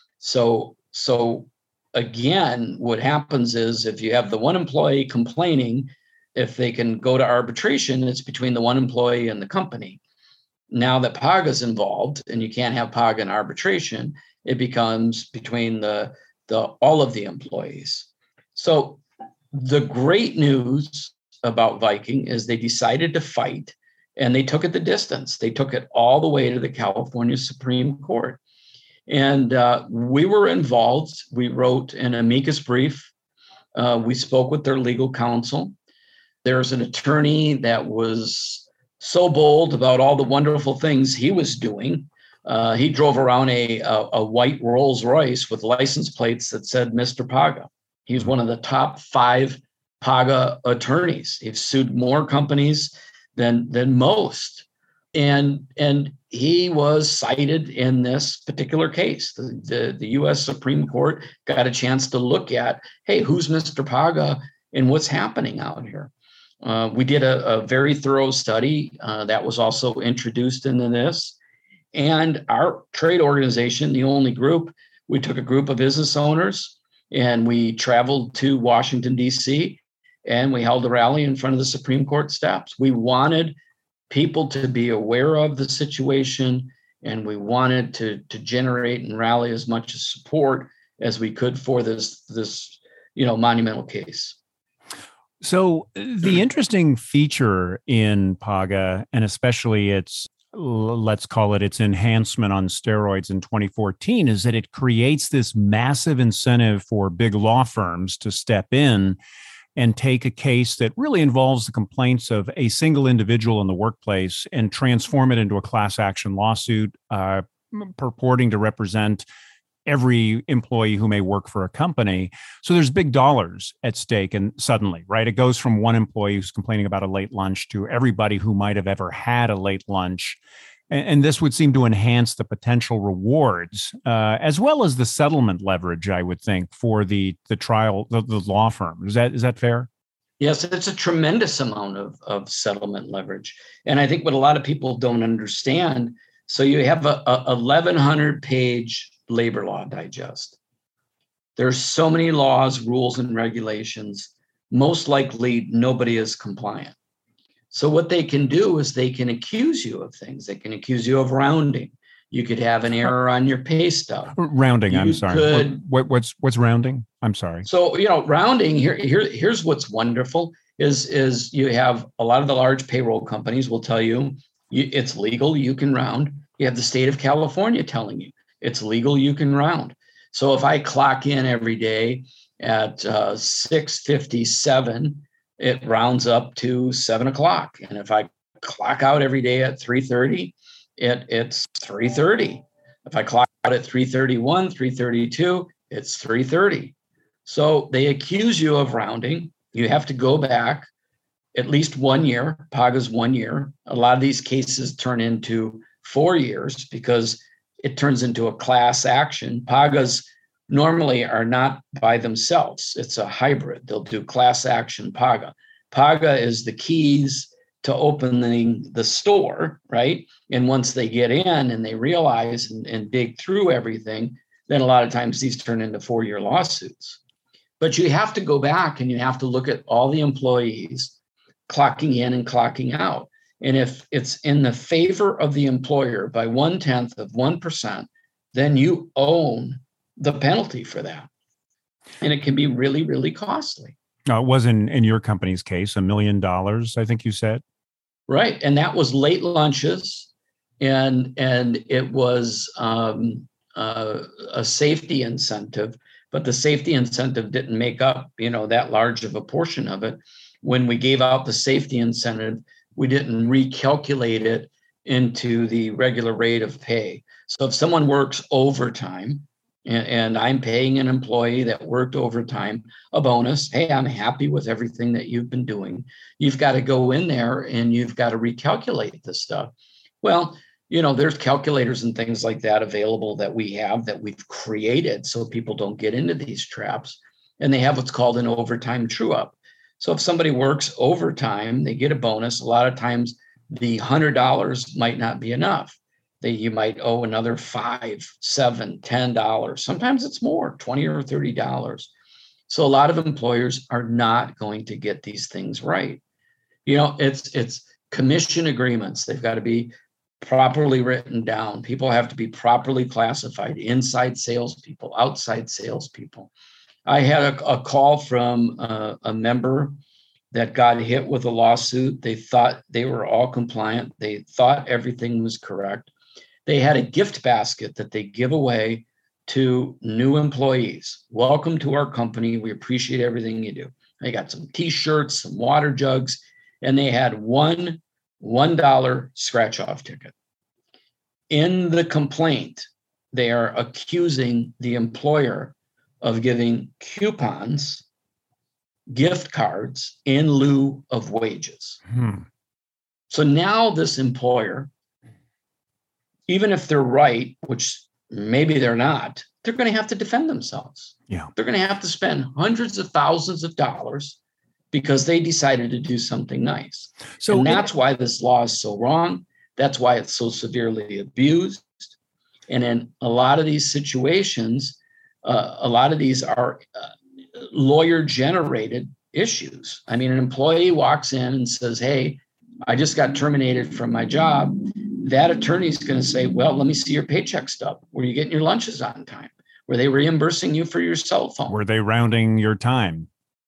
So so again, what happens is if you have the one employee complaining, if they can go to arbitration, it's between the one employee and the company. Now that PAGA is involved and you can't have PAGA in arbitration, it becomes between the, the all of the employees. So the great news about Viking is they decided to fight, and they took it the distance. They took it all the way to the California Supreme Court. And uh, we were involved. We wrote an amicus brief. Uh, we spoke with their legal counsel. There's an attorney that was so bold about all the wonderful things he was doing. Uh, he drove around a, a, a white Rolls Royce with license plates that said Mister PAGA. He's one of the top five PAGA attorneys. He's sued more companies than, than most. And, and he was cited in this particular case. The, the, the U S Supreme Court got a chance to look at, hey, who's Mister PAGA and what's happening out here? Uh, we did a, a very thorough study uh, that was also introduced into this. And our trade organization, the only group, we took a group of business owners and we traveled to Washington, D C, and we held a rally in front of the Supreme Court steps. We wanted people to be aware of the situation, and we wanted to, to generate and rally as much support as we could for this, this you know, monumental case. So the interesting feature in PAGA, and especially its, let's call it its enhancement on steroids in twenty fourteen, is that it creates this massive incentive for big law firms to step in and take a case that really involves the complaints of a single individual in the workplace and transform it into a class action lawsuit uh, purporting to represent every employee who may work for a company. So there's big dollars at stake. And suddenly, right, it goes from one employee who's complaining about a late lunch to everybody who might have ever had a late lunch. And, and this would seem to enhance the potential rewards, uh, as well as the settlement leverage, I would think, for the the trial, the, the law firm. Is that is that fair? Yes, it's a tremendous amount of, of settlement leverage. And I think what a lot of people don't understand, so you have a, a eleven hundred page labor law digest. There's so many laws, rules, and regulations. Most likely nobody is compliant. So what they can do is they can accuse you of things. They can accuse you of rounding. You could have an error on your pay stub. Rounding, you I'm sorry. Could, what, what's what's rounding? I'm sorry. So, you know, rounding, here, here, here's what's wonderful is, is you have a lot of the large payroll companies will tell you, you it's legal, you can round. You have the state of California telling you, it's legal, you can round. So if I clock in every day at uh, six fifty-seven, it rounds up to seven o'clock. And if I clock out every day at three thirty, it, it's three thirty. If I clock out at three thirty-one, three thirty-two, it's three thirty. So they accuse you of rounding. You have to go back at least one year. PAGA's one year. A lot of these cases turn into four years because it turns into a class action. PAGAs normally are not by themselves. It's a hybrid. They'll do class action PAGA. PAGA is the keys to opening the store, right? And once they get in and they realize and, and dig through everything, then a lot of times these turn into four-year lawsuits. But you have to go back and you have to look at all the employees clocking in and clocking out. And if it's in the favor of the employer by one-tenth of one percent, then you own the penalty for that. And it can be really, really costly. No, it was in, in your company's case, a million dollars, I think you said. Right. And that was late lunches. And, and it was um, uh, a safety incentive, but the safety incentive didn't make up, you know, that large of a portion of it. when we gave out the safety incentive, we didn't recalculate it into the regular rate of pay. So if someone works overtime, and, and I'm paying an employee that worked overtime a bonus, hey, I'm happy with everything that you've been doing. You've got to go in there and you've got to recalculate this stuff. Well, you know, there's calculators and things like that available that we have that we've created so people don't get into these traps. And they have what's called an overtime true up. So if somebody works overtime, they get a bonus. A lot of times the one hundred dollars might not be enough. They, you might owe another five, seven, ten dollars. Sometimes it's more, twenty or thirty dollars. So a lot of employers are not going to get these things right. You know, it's it's commission agreements. They've got to be properly written down. People have to be properly classified, inside salespeople, outside salespeople. I had a, a call from a, a member that got hit with a lawsuit. They thought they were all compliant. They thought everything was correct. They had a gift basket that they give away to new employees. Welcome to our company. We appreciate everything you do. They got some T-shirts, some water jugs, and they had one one dollar scratch-off ticket. In the complaint, they are accusing the employer of giving coupons, gift cards in lieu of wages. Hmm. So now this employer, even if they're right, which maybe they're not, they're going to have to defend themselves. Yeah. They're going to have to spend hundreds of thousands of dollars because they decided to do something nice. So and that's it, why this law is so wrong. That's why it's so severely abused. And in a lot of these situations, uh, a lot of these are uh, lawyer-generated issues. I mean, an employee walks in and says, hey, I just got terminated from my job. That attorney is going to say, well, let me see your paycheck stub. Were you getting your lunches on time? Were they reimbursing you for your cell phone? Were they rounding your time?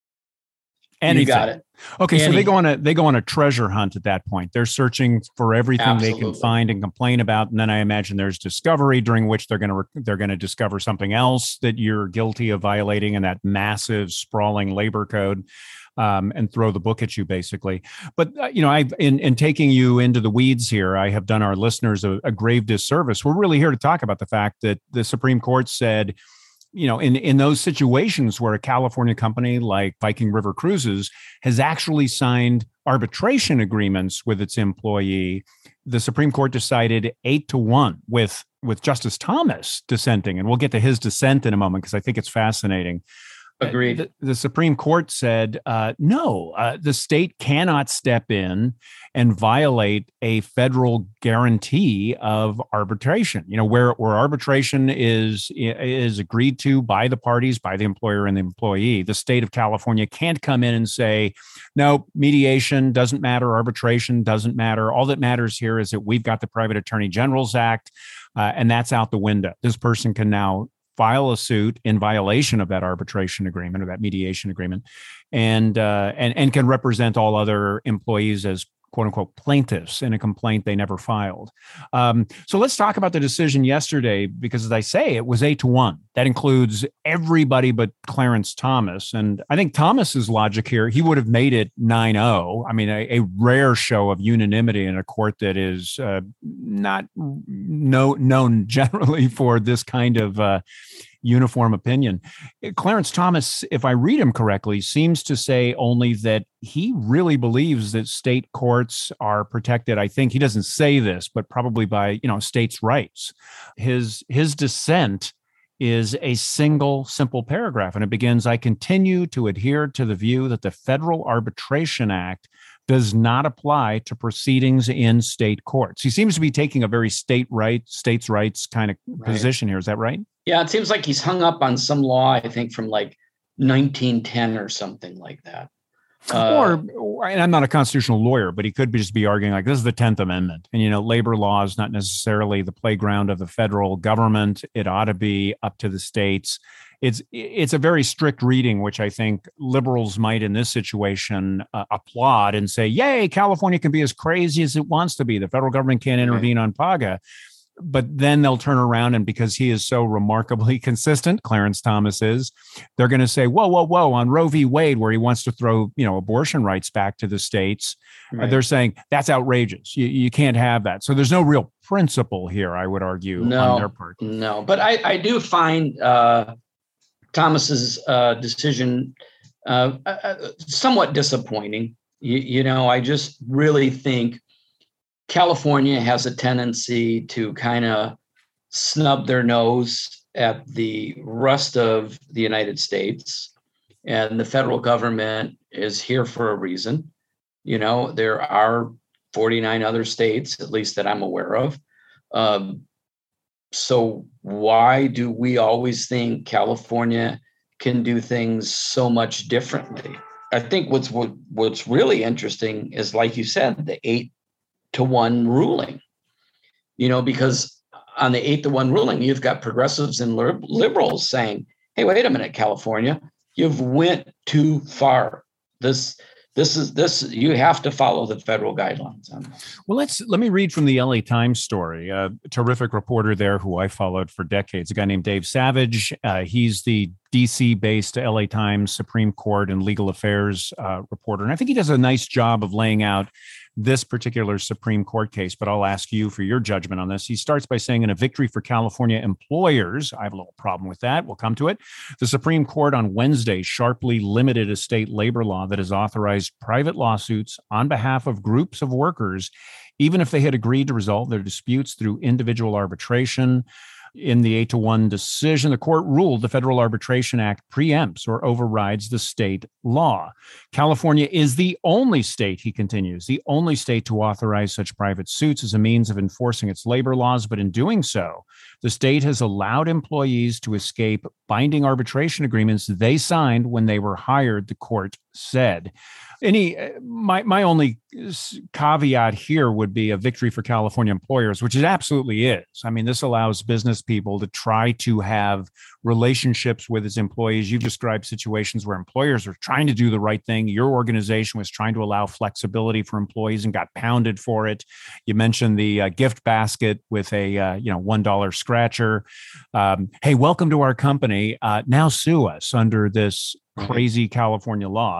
Anything. You got it. Okay, Anything. So they go on a they go on a treasure hunt at that point. They're searching for everything Absolutely. They can find and complain about, and then I imagine there's discovery, during which they're going to they're going to discover something else that you're guilty of violating in that massive, sprawling labor code, um, and throw the book at you, basically. But uh, you know, I in in taking you into the weeds here, I have done our listeners a, a grave disservice. We're really here to talk about the fact that the Supreme Court said, you know, in, in those situations where a California company like Viking River Cruises has actually signed arbitration agreements with its employee, the Supreme Court decided eight to one with, with Justice Thomas dissenting. And we'll get to his dissent in a moment because I think it's fascinating. Agreed. The, the Supreme Court said, uh, no, uh, the state cannot step in and violate a federal guarantee of arbitration. You know, where, where arbitration is, is agreed to by the parties, by the employer and the employee, the state of California can't come in and say, no, mediation doesn't matter, arbitration doesn't matter. All that matters here is that we've got the Private Attorney General's Act, uh, and that's out the window. This person can now file a suit in violation of that arbitration agreement or that mediation agreement, and uh, and and can represent all other employees as quote unquote plaintiffs in a complaint they never filed. Um, so let's talk about the decision yesterday, because as I say, it was eight to one. That includes everybody but Clarence Thomas. And I think Thomas's logic here, he would have made it nine oh. I mean, a, a rare show of unanimity in a court that is uh, not no, known generally for this kind of uh, uniform opinion. Clarence Thomas, if I read him correctly, seems to say only that he really believes that state courts are protected. I think he doesn't say this, but probably by, you know, states' rights. His his dissent is a single simple paragraph, and it begins, I continue to adhere to the view that the Federal Arbitration Act does not apply to proceedings in state courts. He seems to be taking a very state right, states' rights kind of right. position here. Is that right? Yeah, it seems like he's hung up on some law, I think, from like nineteen ten or something like that. Uh, or, and I'm not a constitutional lawyer, but he could be just be arguing like this is the tenth Amendment. And, you know, labor law is not necessarily the playground of the federal government. It ought to be up to the states. It's it's a very strict reading, which I think liberals might in this situation uh, applaud and say, yay, California can be as crazy as it wants to be. The federal government can't intervene right. on PAGA. but then they'll turn around, and because he is so remarkably consistent, Clarence Thomas is, they're going to say, whoa, whoa, whoa, on Roe v. Wade, where he wants to throw, you know, abortion rights back to the states, right. uh, they're saying that's outrageous. You, you can't have that. So there's no real principle here, I would argue, no, on their part. No, but I, I do find uh, Thomas's uh, decision uh, uh, somewhat disappointing. You, you know, I just really think California has a tendency to kind of snub their nose at the rest of the United States, and the federal government is here for a reason. You know, there are forty-nine other states, at least that I'm aware of. Um, so why do we always think California can do things so much differently? I think what's what, what's really interesting is, like you said, the eight to one ruling, you know, because on the eight to one ruling, you've got progressives and liberals saying, hey, wait a minute, California, you've went too far. This, this is this, you have to follow the federal guidelines on this. Well, let's, let me read from the L A Times story. A terrific reporter there who I followed for decades, a guy named Dave Savage. Uh, he's the D C-based L A Times Supreme Court and legal affairs uh, reporter. And I think he does a nice job of laying out this particular Supreme Court case, but I'll ask you for your judgment on this. He starts by saying, in a victory for California employers, I have a little problem with that. We'll come to it. The Supreme Court on Wednesday sharply limited a state labor law that has authorized private lawsuits on behalf of groups of workers, even if they had agreed to resolve their disputes through individual arbitration. In the eight to one decision, the court ruled the Federal Arbitration Act preempts or overrides the state law. California is the only state, he continues, the only state to authorize such private suits as a means of enforcing its labor laws. But in doing so, the state has allowed employees to escape binding arbitration agreements they signed when they were hired, the court said. Any, my my only caveat here would be a victory for California employers, which it absolutely is. I mean, this allows business people to try to have relationships with its employees. You've described situations where employers are trying to do the right thing. Your organization was trying to allow flexibility for employees and got pounded for it. You mentioned the uh, gift basket with a uh, you know one dollar scratcher. Um, hey, welcome to our company. Uh, now sue us under this crazy California law.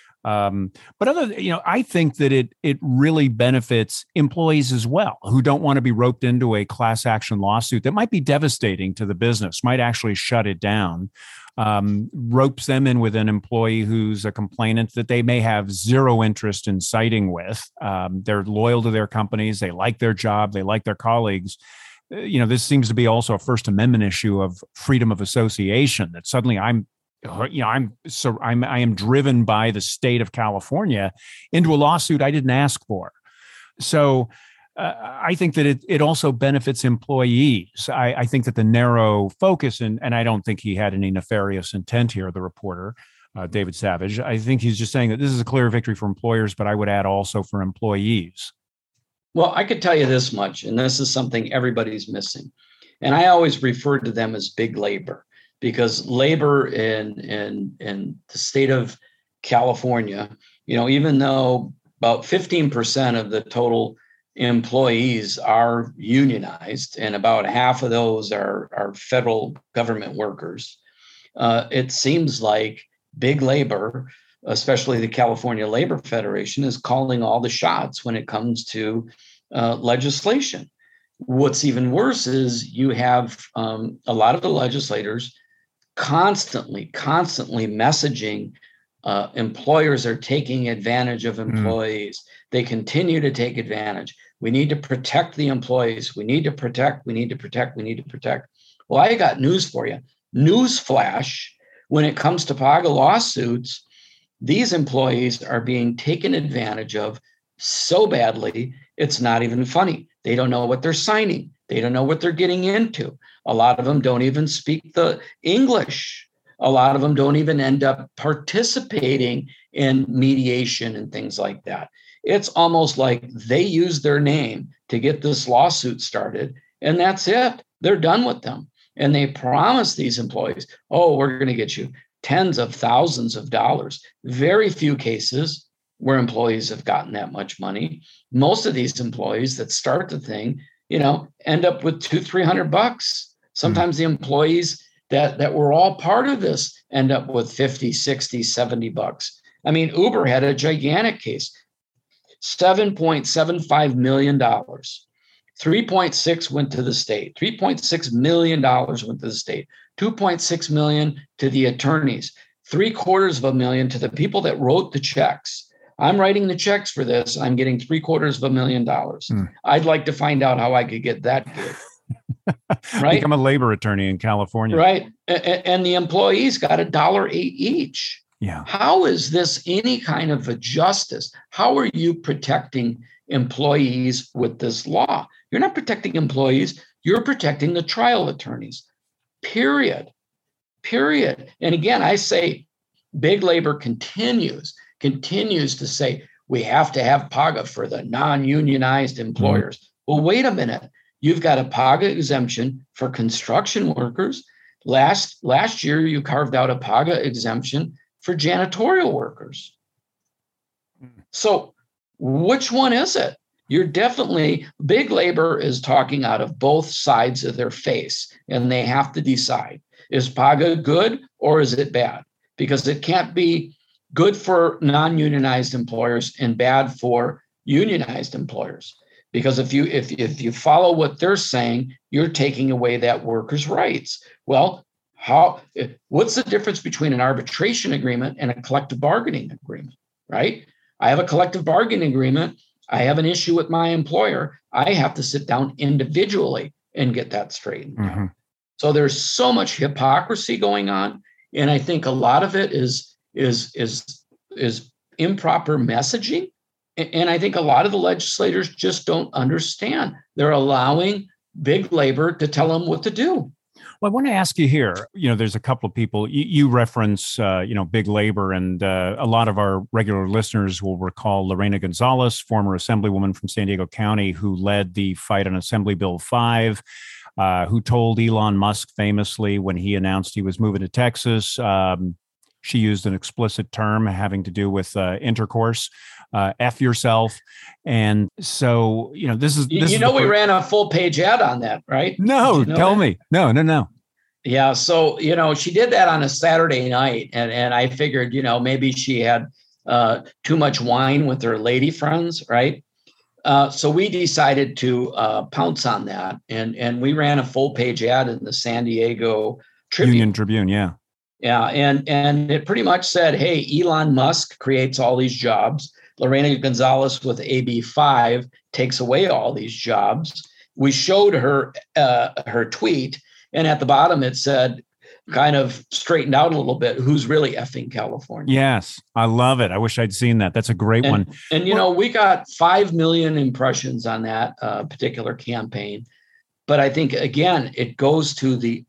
Um, but other, you know, I think that it it really benefits employees as well, who don't want to be roped into a class action lawsuit that might be devastating to the business, might actually shut it down. Um, ropes them in with an employee who's a complainant that they may have zero interest in siding with. Um, they're loyal to their companies. They like their job. They like their colleagues. You know, this seems to be also a First Amendment issue of freedom of association, that suddenly I'm You know, I'm so I'm I am driven by the state of California into a lawsuit I didn't ask for. So uh, I think that it it also benefits employees. I, I think that the narrow focus, and and I don't think he had any nefarious intent here, the reporter, uh, David Savage. I think he's just saying that this is a clear victory for employers, but I would add also for employees. Well, I could tell you this much, and this is something everybody's missing. And I always refer to them as big labor, because labor in, in, in the state of California, you know, even though about fifteen percent of the total employees are unionized and about half of those are, are federal government workers, uh, it seems like big labor, especially the California Labor Federation, is calling all the shots when it comes to uh, legislation. What's even worse is you have um, a lot of the legislators constantly, constantly messaging uh, employers are taking advantage of employees. Mm. They continue to take advantage. We need to protect the employees. We need to protect, we need to protect, we need to protect. Well, I got news for you. News flash, when it comes to PAGA lawsuits, these employees are being taken advantage of so badly, it's not even funny. They don't know what they're signing. They don't know what they're getting into. A lot of them don't even speak the English. A lot of them don't even end up participating in mediation and things like that. It's almost like they use their name to get this lawsuit started, and that's it. They're done with them. And they promise these employees, oh, we're going to get you tens of thousands of dollars. Very few cases where employees have gotten that much money. Most of these employees that start the thing you know, end up with two, three hundred bucks. Sometimes mm-hmm. the employees that, that were all part of this end up with fifty, sixty, seventy bucks. I mean, Uber had a gigantic case, seven point seven five million dollars. three point six went to the state. three point six million dollars went to the state. two point six million to the attorneys. Three quarters of a million to the people that wrote the checks. I'm writing the checks for this. I'm getting three quarters of a million dollars. Mm. I'd like to find out how I could get that gig. Right? Become a labor attorney in California. Right. And the employees got a dollar eight each. Yeah. How is this any kind of a justice? How are you protecting employees with this law? You're not protecting employees. You're protecting the trial attorneys. Period. Period. And again, I say big labor continues, continues to say we have to have PAGA for the non-unionized employers. Mm-hmm. Well, wait a minute. You've got a PAGA exemption for construction workers. Last, last year, you carved out a PAGA exemption for janitorial workers. So which one is it? You're definitely, big labor is talking out of both sides of their face, and they have to decide, is PAGA good or is it bad? Because it can't be good for non-unionized employers and bad for unionized employers. Because if you if, if you follow what they're saying, you're taking away that worker's rights. Well, how? What's the difference between an arbitration agreement and a collective bargaining agreement, right? I have a collective bargaining agreement. I have an issue with my employer. I have to sit down individually and get that straightened mm-hmm. out. So there's so much hypocrisy going on. And I think a lot of it is, is, is, is improper messaging. And I think a lot of the legislators just don't understand. They're allowing big labor to tell them what to do. Well, I want to ask you here, you know, there's a couple of people, you, you reference, uh, you know, big labor, and uh, a lot of our regular listeners will recall Lorena Gonzalez, former assemblywoman from San Diego County, who led the fight on Assembly Bill five, uh, who told Elon Musk famously when he announced he was moving to Texas, um, she used an explicit term having to do with uh, intercourse. Uh, F yourself. And so, you know, this is, this you is know, we first... ran a full page ad on that, right? No, you know tell that? me. No, no, no. Yeah. So, you know, she did that on a Saturday night. And, and I figured, you know, maybe she had uh, too much wine with her lady friends, right? Uh, so we decided to uh, pounce on that. And, and we ran a full page ad in the San Diego Tribune. Union Tribune, yeah. Yeah. And, and it pretty much said, hey, Elon Musk creates all these jobs. Lorena Gonzalez with A B five takes away all these jobs. We showed her uh, her tweet, and at the bottom it said, kind of straightened out a little bit, who's really effing California. Yes, I love it. I wish I'd seen that. That's a great and, one. And, you well, know, we got five million impressions on that uh, particular campaign. But I think, again, it goes to the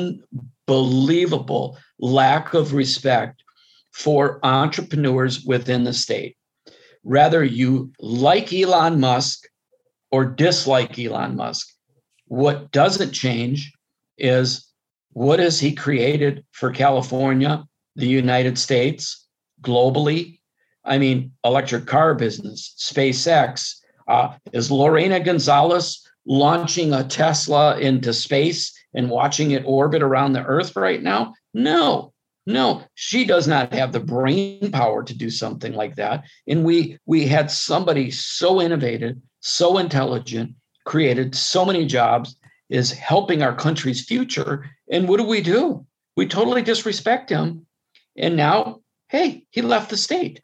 unbelievable lack of respect for entrepreneurs within the state. Whether you like Elon Musk or dislike Elon Musk, what doesn't change is what has he created for California, the United States, globally? I mean, electric car business, SpaceX. Uh, is Lorena Gonzalez launching a Tesla into space and watching it orbit around the Earth right now? No. No, she does not have the brain power to do something like that. And we we had somebody so innovative, so intelligent, created so many jobs, is helping our country's future. And what do we do? We totally disrespect him. And now, hey, he left the state.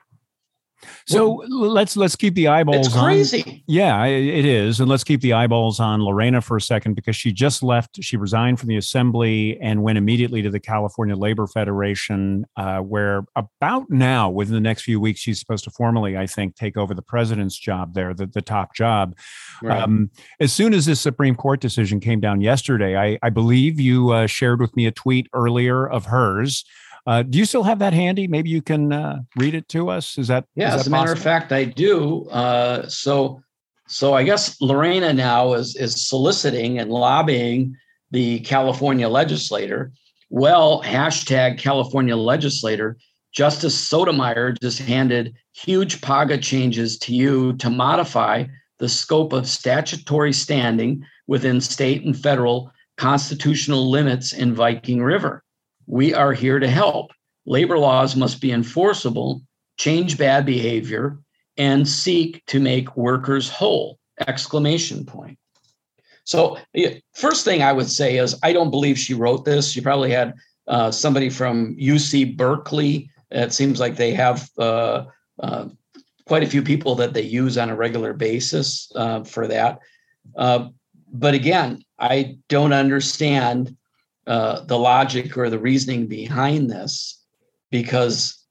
So well, let's let's keep the eyeballs it's crazy. on. Yeah, it is. And let's keep the eyeballs on Lorena for a second, because she just left. She resigned from the assembly and went immediately to the California Labor Federation, uh, where about now, within the next few weeks, she's supposed to formally, I think, take over the president's job there, the, the top job. Right. Um, as soon as this Supreme Court decision came down yesterday, I, I believe you uh, shared with me a tweet earlier of hers. Uh, do you still have that handy? Maybe you can uh, read it to us. Is that yeah? Is as that a matter possible? of fact, I do. Uh, so, so I guess Lorena now is is soliciting and lobbying the California legislator. Well, hashtag California legislator. Justice Sotomayor just handed huge PAGA changes to you to modify the scope of statutory standing within state and federal constitutional limits in Viking River. We are here to help. Labor laws must be enforceable, change bad behavior, and seek to make workers whole, exclamation point. So first thing I would say is I don't believe she wrote this. She probably had uh, somebody from U C Berkeley. It seems like they have uh, uh, quite a few people that they use on a regular basis uh, for that. Uh, but again, I don't understand uh, the logic or the reasoning behind this because,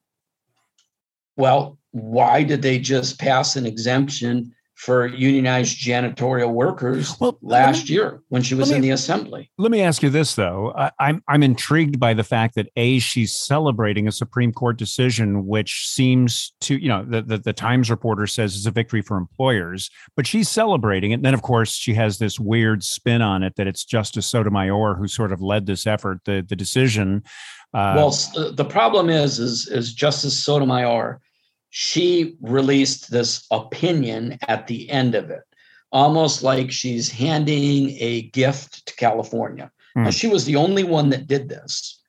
well, why did they just pass an exemption for unionized janitorial workers well, last me, year when she was me, in the assembly? Let me ask you this, though. I, I'm I'm intrigued by the fact that, A, she's celebrating a Supreme Court decision, which seems to, you know, the, the, the Times reporter says is a victory for employers, but she's celebrating it. And then, of course, she has this weird spin on it that it's Justice Sotomayor who sort of led this effort, the, the decision. Uh, well, the problem is, is, is Justice Sotomayor, she released this opinion at the end of it, almost like she's handing a gift to California. Mm. Now, she was the only one that did this,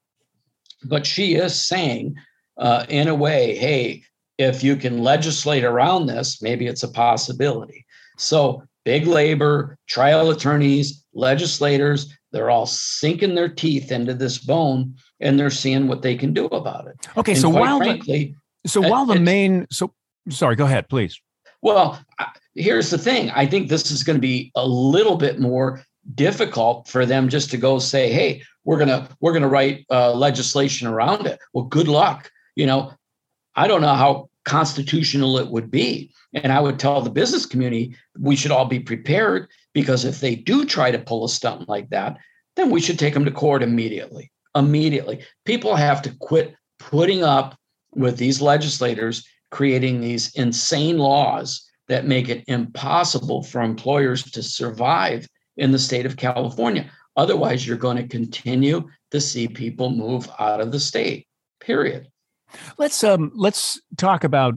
but she is saying uh, in a way, hey, if you can legislate around this, maybe it's a possibility. So big labor, trial attorneys, legislators, they're all sinking their teeth into this bone and they're seeing what they can do about it. Okay, and so while frankly, the, so while the main so sorry, go ahead, please. Well, here's the thing. I think this is going to be a little bit more difficult for them just to go say, "Hey, we're gonna we're gonna write uh, legislation around it." Well, good luck. You know, I don't know how constitutional it would be, and I would tell the business community we should all be prepared because if they do try to pull a stunt like that, then we should take them to court immediately. Immediately, people have to quit putting up with these legislators creating these insane laws that make it impossible for employers to survive in the state of California. Otherwise, you're going to continue to see people move out of the state, period. Let's um, let's talk about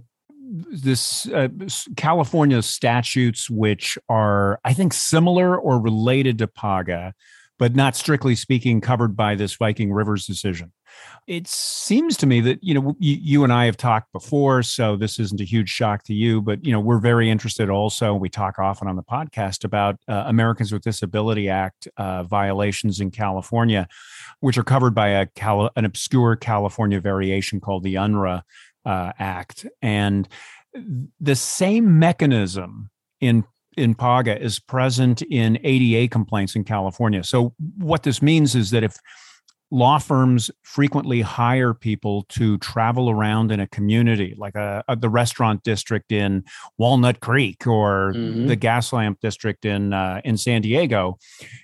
this uh, California statutes, which are, I think, similar or related to PAGA, but not strictly speaking covered by this Viking Rivers decision. It seems to me that, you know, you, you and I have talked before, so this isn't a huge shock to you, but, you know, we're very interested also, we talk often on the podcast about uh, Americans with Disability Act uh, violations in California, which are covered by a Cal- an obscure California variation called the U N R A uh, Act. And the same mechanism in in PAGA is present in A D A complaints in California. So what this means is that if law firms frequently hire people to travel around in a community, like a, a the restaurant district in Walnut Creek or mm-hmm. the gas lamp district in uh, in San Diego,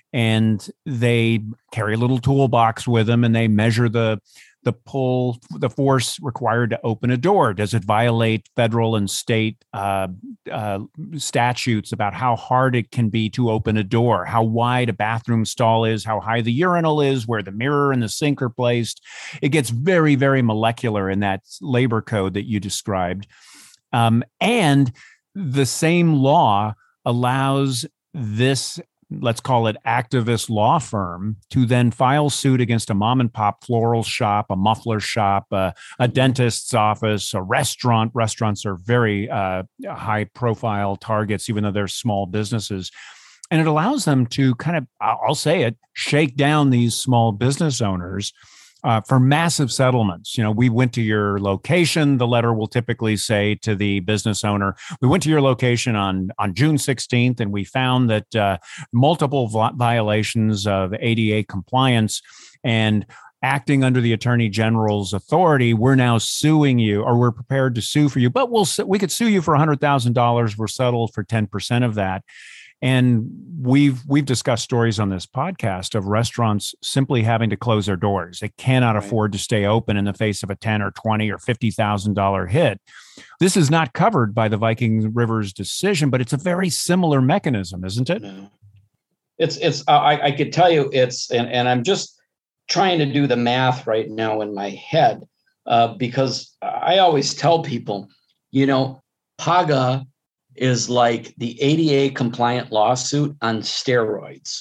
and they carry a little toolbox with them and they measure the the pull, the force required to open a door. Does it violate federal and state uh, uh, statutes about how hard it can be to open a door, how wide a bathroom stall is, how high the urinal is, where the mirror and the sink are placed? It gets very, very molecular in that labor code that you described. Um, and the same law allows this, let's call it activist law firm, to then file suit against a mom and pop floral shop, a muffler shop, uh, a dentist's office, a restaurant. Restaurants are very uh, high profile targets, even though they're small businesses. And it allows them to kind of, I'll say it, shake down these small business owners Uh, for massive settlements. You know, we went to your location. The letter will typically say to the business owner, we went to your location on, on June sixteenth, and we found that uh, multiple violations of A D A compliance, and acting under the Attorney General's authority, we're now suing you, or we're prepared to sue for you, but we'll we could sue you for one hundred thousand dollars. We're settled for ten percent of that. And we've we've discussed stories on this podcast of restaurants simply having to close their doors. They cannot right. afford to stay open in the face of a ten or twenty or fifty thousand dollar hit. This is not covered by the Viking Rivers decision, but it's a very similar mechanism, isn't it? No. It's it's I, I could tell you it's and, and I'm just trying to do the math right now in my head uh, because I always tell people, you know, PAGA is like the A D A compliant lawsuit on steroids.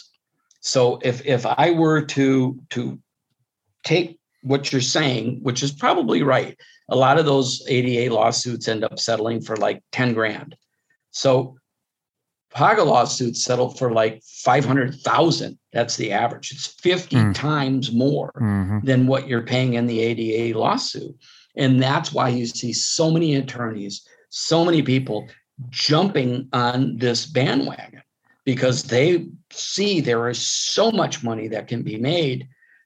So if if I were to to take what you're saying, which is probably right, a lot of those A D A lawsuits end up settling for like ten grand. So PAGA lawsuits settle for like five hundred thousand. That's the average. It's fifty mm. times more mm-hmm. than what you're paying in the A D A lawsuit. And that's why you see so many attorneys, so many people jumping on this bandwagon, because they see there is so much money that can be made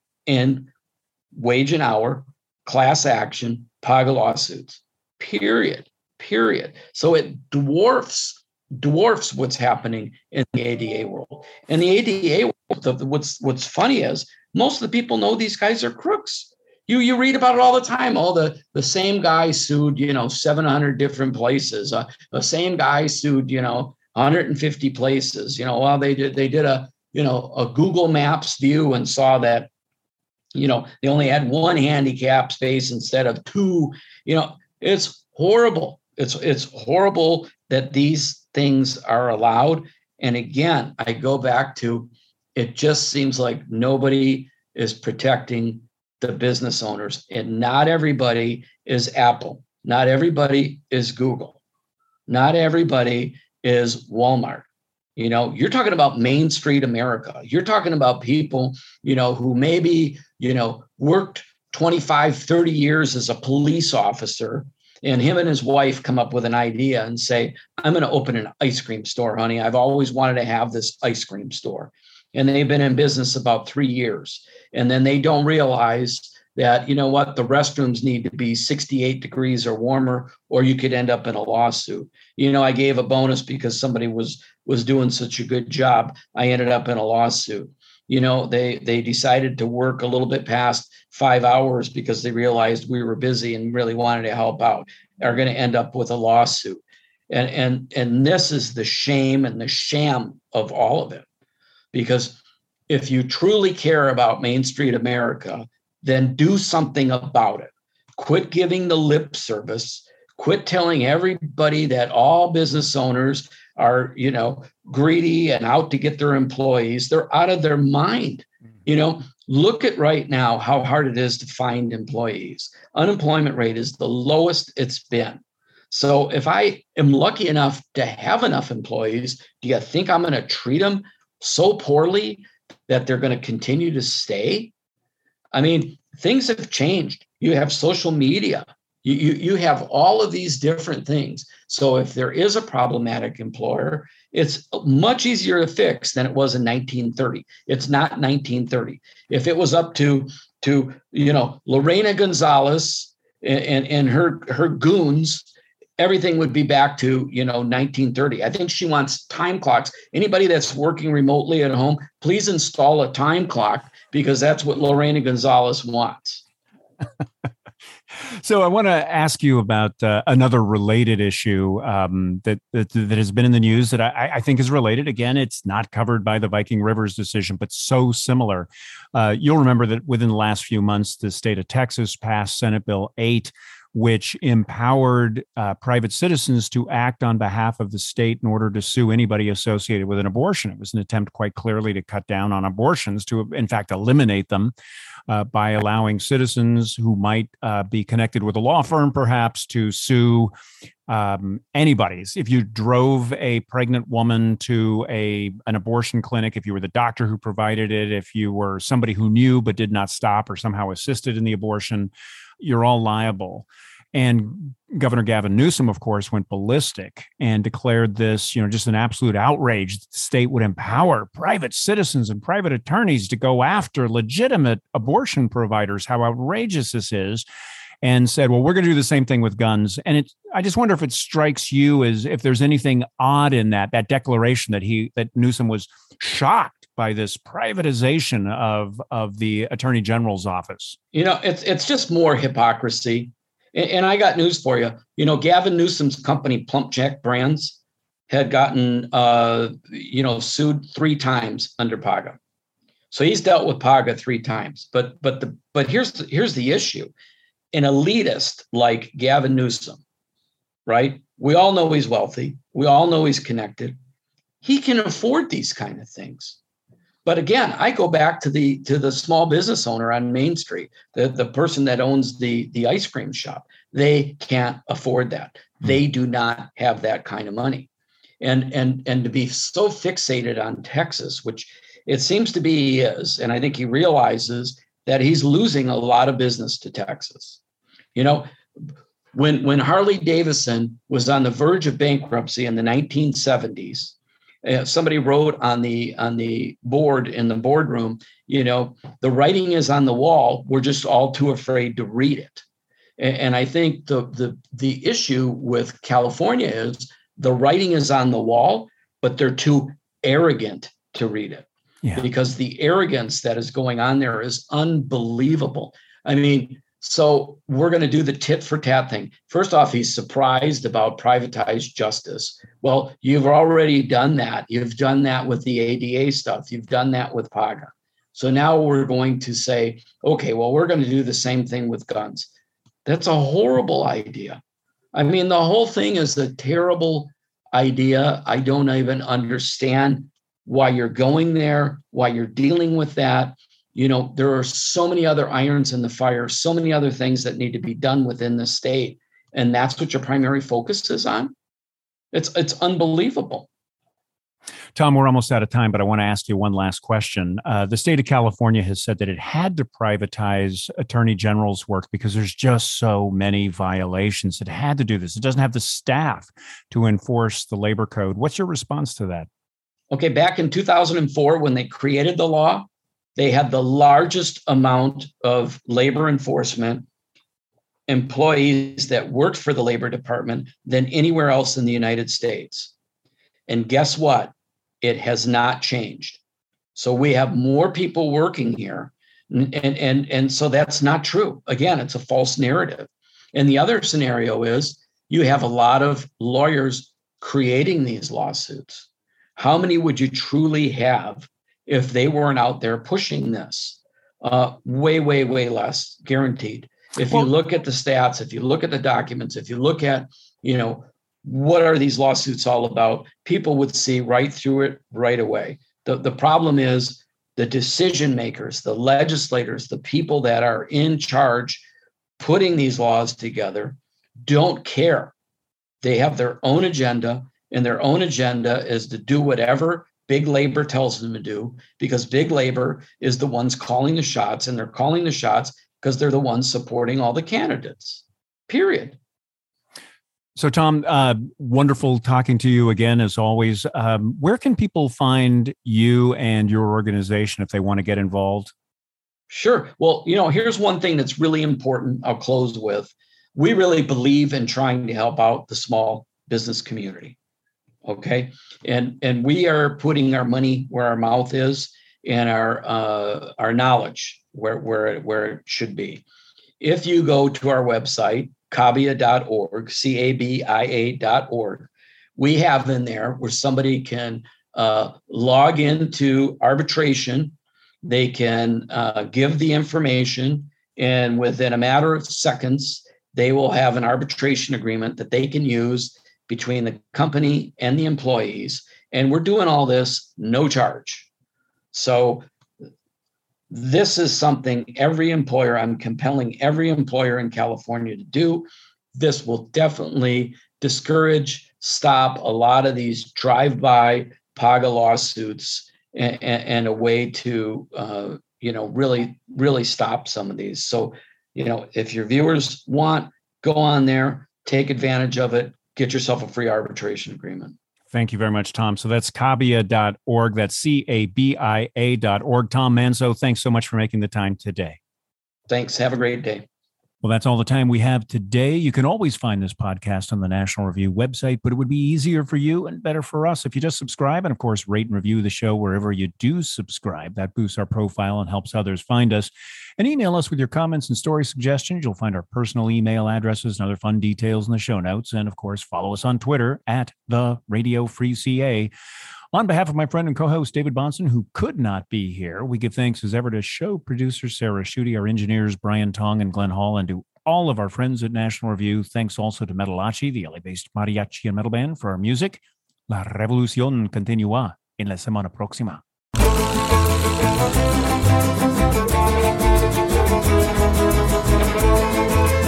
in wage and hour, class action, PAGA lawsuits, period, period. So it dwarfs dwarfs what's happening in the A D A world. In the A D A world, what's what's funny is most of the people know these guys are crooks. You you read about it all the time. All the the same guy sued, you know, seven hundred different places. Uh, the same guy sued, you know, one hundred fifty places. You know, well, they did they did a you know a Google Maps view and saw that, you know, they only had one handicap space instead of two. You know, it's horrible. It's it's horrible that these things are allowed. And again, I go back to, it just seems like nobody is protecting the business owners, and not everybody is Apple. Not everybody is Google. Not everybody is Walmart. You know, you're talking about Main Street America. You're talking about people, you know, who maybe, you know, worked twenty-five, thirty years as a police officer, and him and his wife come up with an idea and say, I'm going to open an ice cream store, honey. I've always wanted to have this ice cream store. And they've been in business about three years. And then they don't realize that, you know what, the restrooms need to be sixty-eight degrees or warmer, or you could end up in a lawsuit. You know, I gave a bonus because somebody was was doing such a good job. I ended up in a lawsuit. You know, they they decided to work a little bit past five hours because they realized we were busy and really wanted to help out, are going to end up with a lawsuit. And, and, and this is the shame and the sham of all of it. Because if you truly care about Main Street America, then do something about it. Quit giving the lip service. Quit telling everybody that all business owners are, you know, greedy and out to get their employees. They're out of their mind. You know, look at right now how hard it is to find employees. Unemployment rate is the lowest it's been. So if I am lucky enough to have enough employees, do you think I'm going to treat them so poorly that they're going to continue to stay? I mean, things have changed. You have social media. You, you, you have all of these different things. So if there is a problematic employer, it's much easier to fix than it was in nineteen thirty. It's not nineteen thirty. If it was up to, to you know, Lorena Gonzalez and, and, and her, her goons, everything would be back to, you know, nineteen thirty. I think she wants time clocks. Anybody that's working remotely at home, please install a time clock, because that's what Lorena Gonzalez wants. So I want to ask you about uh, another related issue um, that, that that has been in the news that I, I think is related. Again, it's not covered by the Viking Rivers decision, but so similar. Uh, you'll remember that within the last few months, the state of Texas passed Senate Bill eight, which empowered uh, private citizens to act on behalf of the state in order to sue anybody associated with an abortion. It was an attempt quite clearly to cut down on abortions, to in fact eliminate them uh, by allowing citizens who might uh, be connected with a law firm perhaps to sue um, anybody's. If you drove a pregnant woman to a an abortion clinic, if you were the doctor who provided it, if you were somebody who knew but did not stop or somehow assisted in the abortion, you're all liable. And Governor Gavin Newsom, of course, went ballistic and declared this, you know, just an absolute outrage that the state would empower private citizens and private attorneys to go after legitimate abortion providers, how outrageous this is, and said, well, we're going to do the same thing with guns. And it, I just wonder if it strikes you as if there's anything odd in that, that declaration that he, that Newsom was shocked by this privatization of, of the Attorney General's office. You know, it's it's just more hypocrisy. And, and I got news for you. You know, Gavin Newsom's company, Plump Jack Brands, had gotten, uh, you know, sued three times under PAGA. So he's dealt with PAGA three times. But but the but here's the, here's the issue. An elitist like Gavin Newsom right? We all know he's wealthy. We all know he's connected. He can afford these kind of things. But again, I go back to the to the small business owner on Main Street, the, the person that owns the, the ice cream shop. They can't afford that. They do not have that kind of money. And, and, and to be so fixated on Texas, which it seems to be he is, and I think he realizes that he's losing a lot of business to Texas. You know, when, when Harley Davidson was on the verge of bankruptcy in the nineteen seventies, Uh, somebody wrote on the on the board in the boardroom, you know, the writing is on the wall. We're just all too afraid to read it. And, and I think the the the issue with California is the writing is on the wall, but they're too arrogant to read it. Yeah. Because the arrogance that is going on there is unbelievable. I mean, so we're going to do the tit for tat thing. First off, he's surprised about privatized justice. Well, you've already done that. You've done that with the A D A stuff. You've done that with PAGA. So now we're going to say, okay, well, we're going to do the same thing with guns. That's a horrible idea. I mean, the whole thing is a terrible idea. I don't even understand why you're going there, why you're dealing with that. You know, there are so many other irons in the fire, so many other things that need to be done within the state. And that's what your primary focus is on. It's it's unbelievable. Tom, we're almost out of time, but I want to ask you one last question. Uh, the state of California has said that it had to privatize Attorney General's work because there's just so many violations. It had to do this. It doesn't have the staff to enforce the labor code. What's your response to that? Okay, back in two thousand four, when they created the law, they had the largest amount of labor enforcement employees that worked for the Labor Department than anywhere else in the United States. And guess what? It has not changed. So we have more people working here. And, and, and, and so that's not true. Again, it's a false narrative. And the other scenario is you have a lot of lawyers creating these lawsuits. How many would you truly have if they weren't out there pushing this? Uh, way, way, way less, guaranteed. If you look at the stats, if you look at the documents, if you look at, you know, what are these lawsuits all about, people would see right through it right away. The, the problem is the decision makers, the legislators, the people that are in charge putting these laws together don't care. They have their own agenda, and their own agenda is to do whatever big labor tells them to do, because big labor is the ones calling the shots, and they're calling the shots because they're the ones supporting all the candidates, period. So, Tom, uh, wonderful talking to you again, as always. Um, where can people find you and your organization if they want to get involved? Sure. Well, you know, here's one thing that's really important. I'll close with. We really believe in trying to help out the small business community. Okay. And, and we are putting our money where our mouth is, and our, uh, our knowledge where, where, where it should be. If you go to our website, cabia dot org, C A B I A dot org, we have in there where somebody can uh, log into arbitration. They can uh, give the information, and within a matter of seconds, they will have an arbitration agreement that they can use between the company and the employees. And we're doing all this no charge. So this is something every employer, I'm compelling every employer in California to do. This will definitely discourage, stop a lot of these drive-by PAGA lawsuits, and, and a way to, uh, you know, really, really stop some of these. So, you know, if your viewers want, go on there, take advantage of it, get yourself a free arbitration agreement. Thank you very much, Tom. So that's cabia dot org. That's C A B I A dot org. Tom Manzo, thanks so much for making the time today. Thanks. Have a great day. Well, that's all the time we have today. You can always find this podcast on the National Review website, but it would be easier for you and better for us if you just subscribe and, of course, rate and review the show wherever you do subscribe. That boosts our profile and helps others find us. And email us with your comments and story suggestions. You'll find our personal email addresses and other fun details in the show notes. And, of course, follow us on Twitter at the Radio Free C A. On behalf of my friend and co-host David Bahnsen, who could not be here, we give thanks as ever to show producer Sarah Schutte, our engineers Brian Tong and Glenn Hall, and to all of our friends at National Review. Thanks also to Metalachi, the L A-based mariachi and metal band, for our music. La revolución continúa en la semana próxima. Thank you.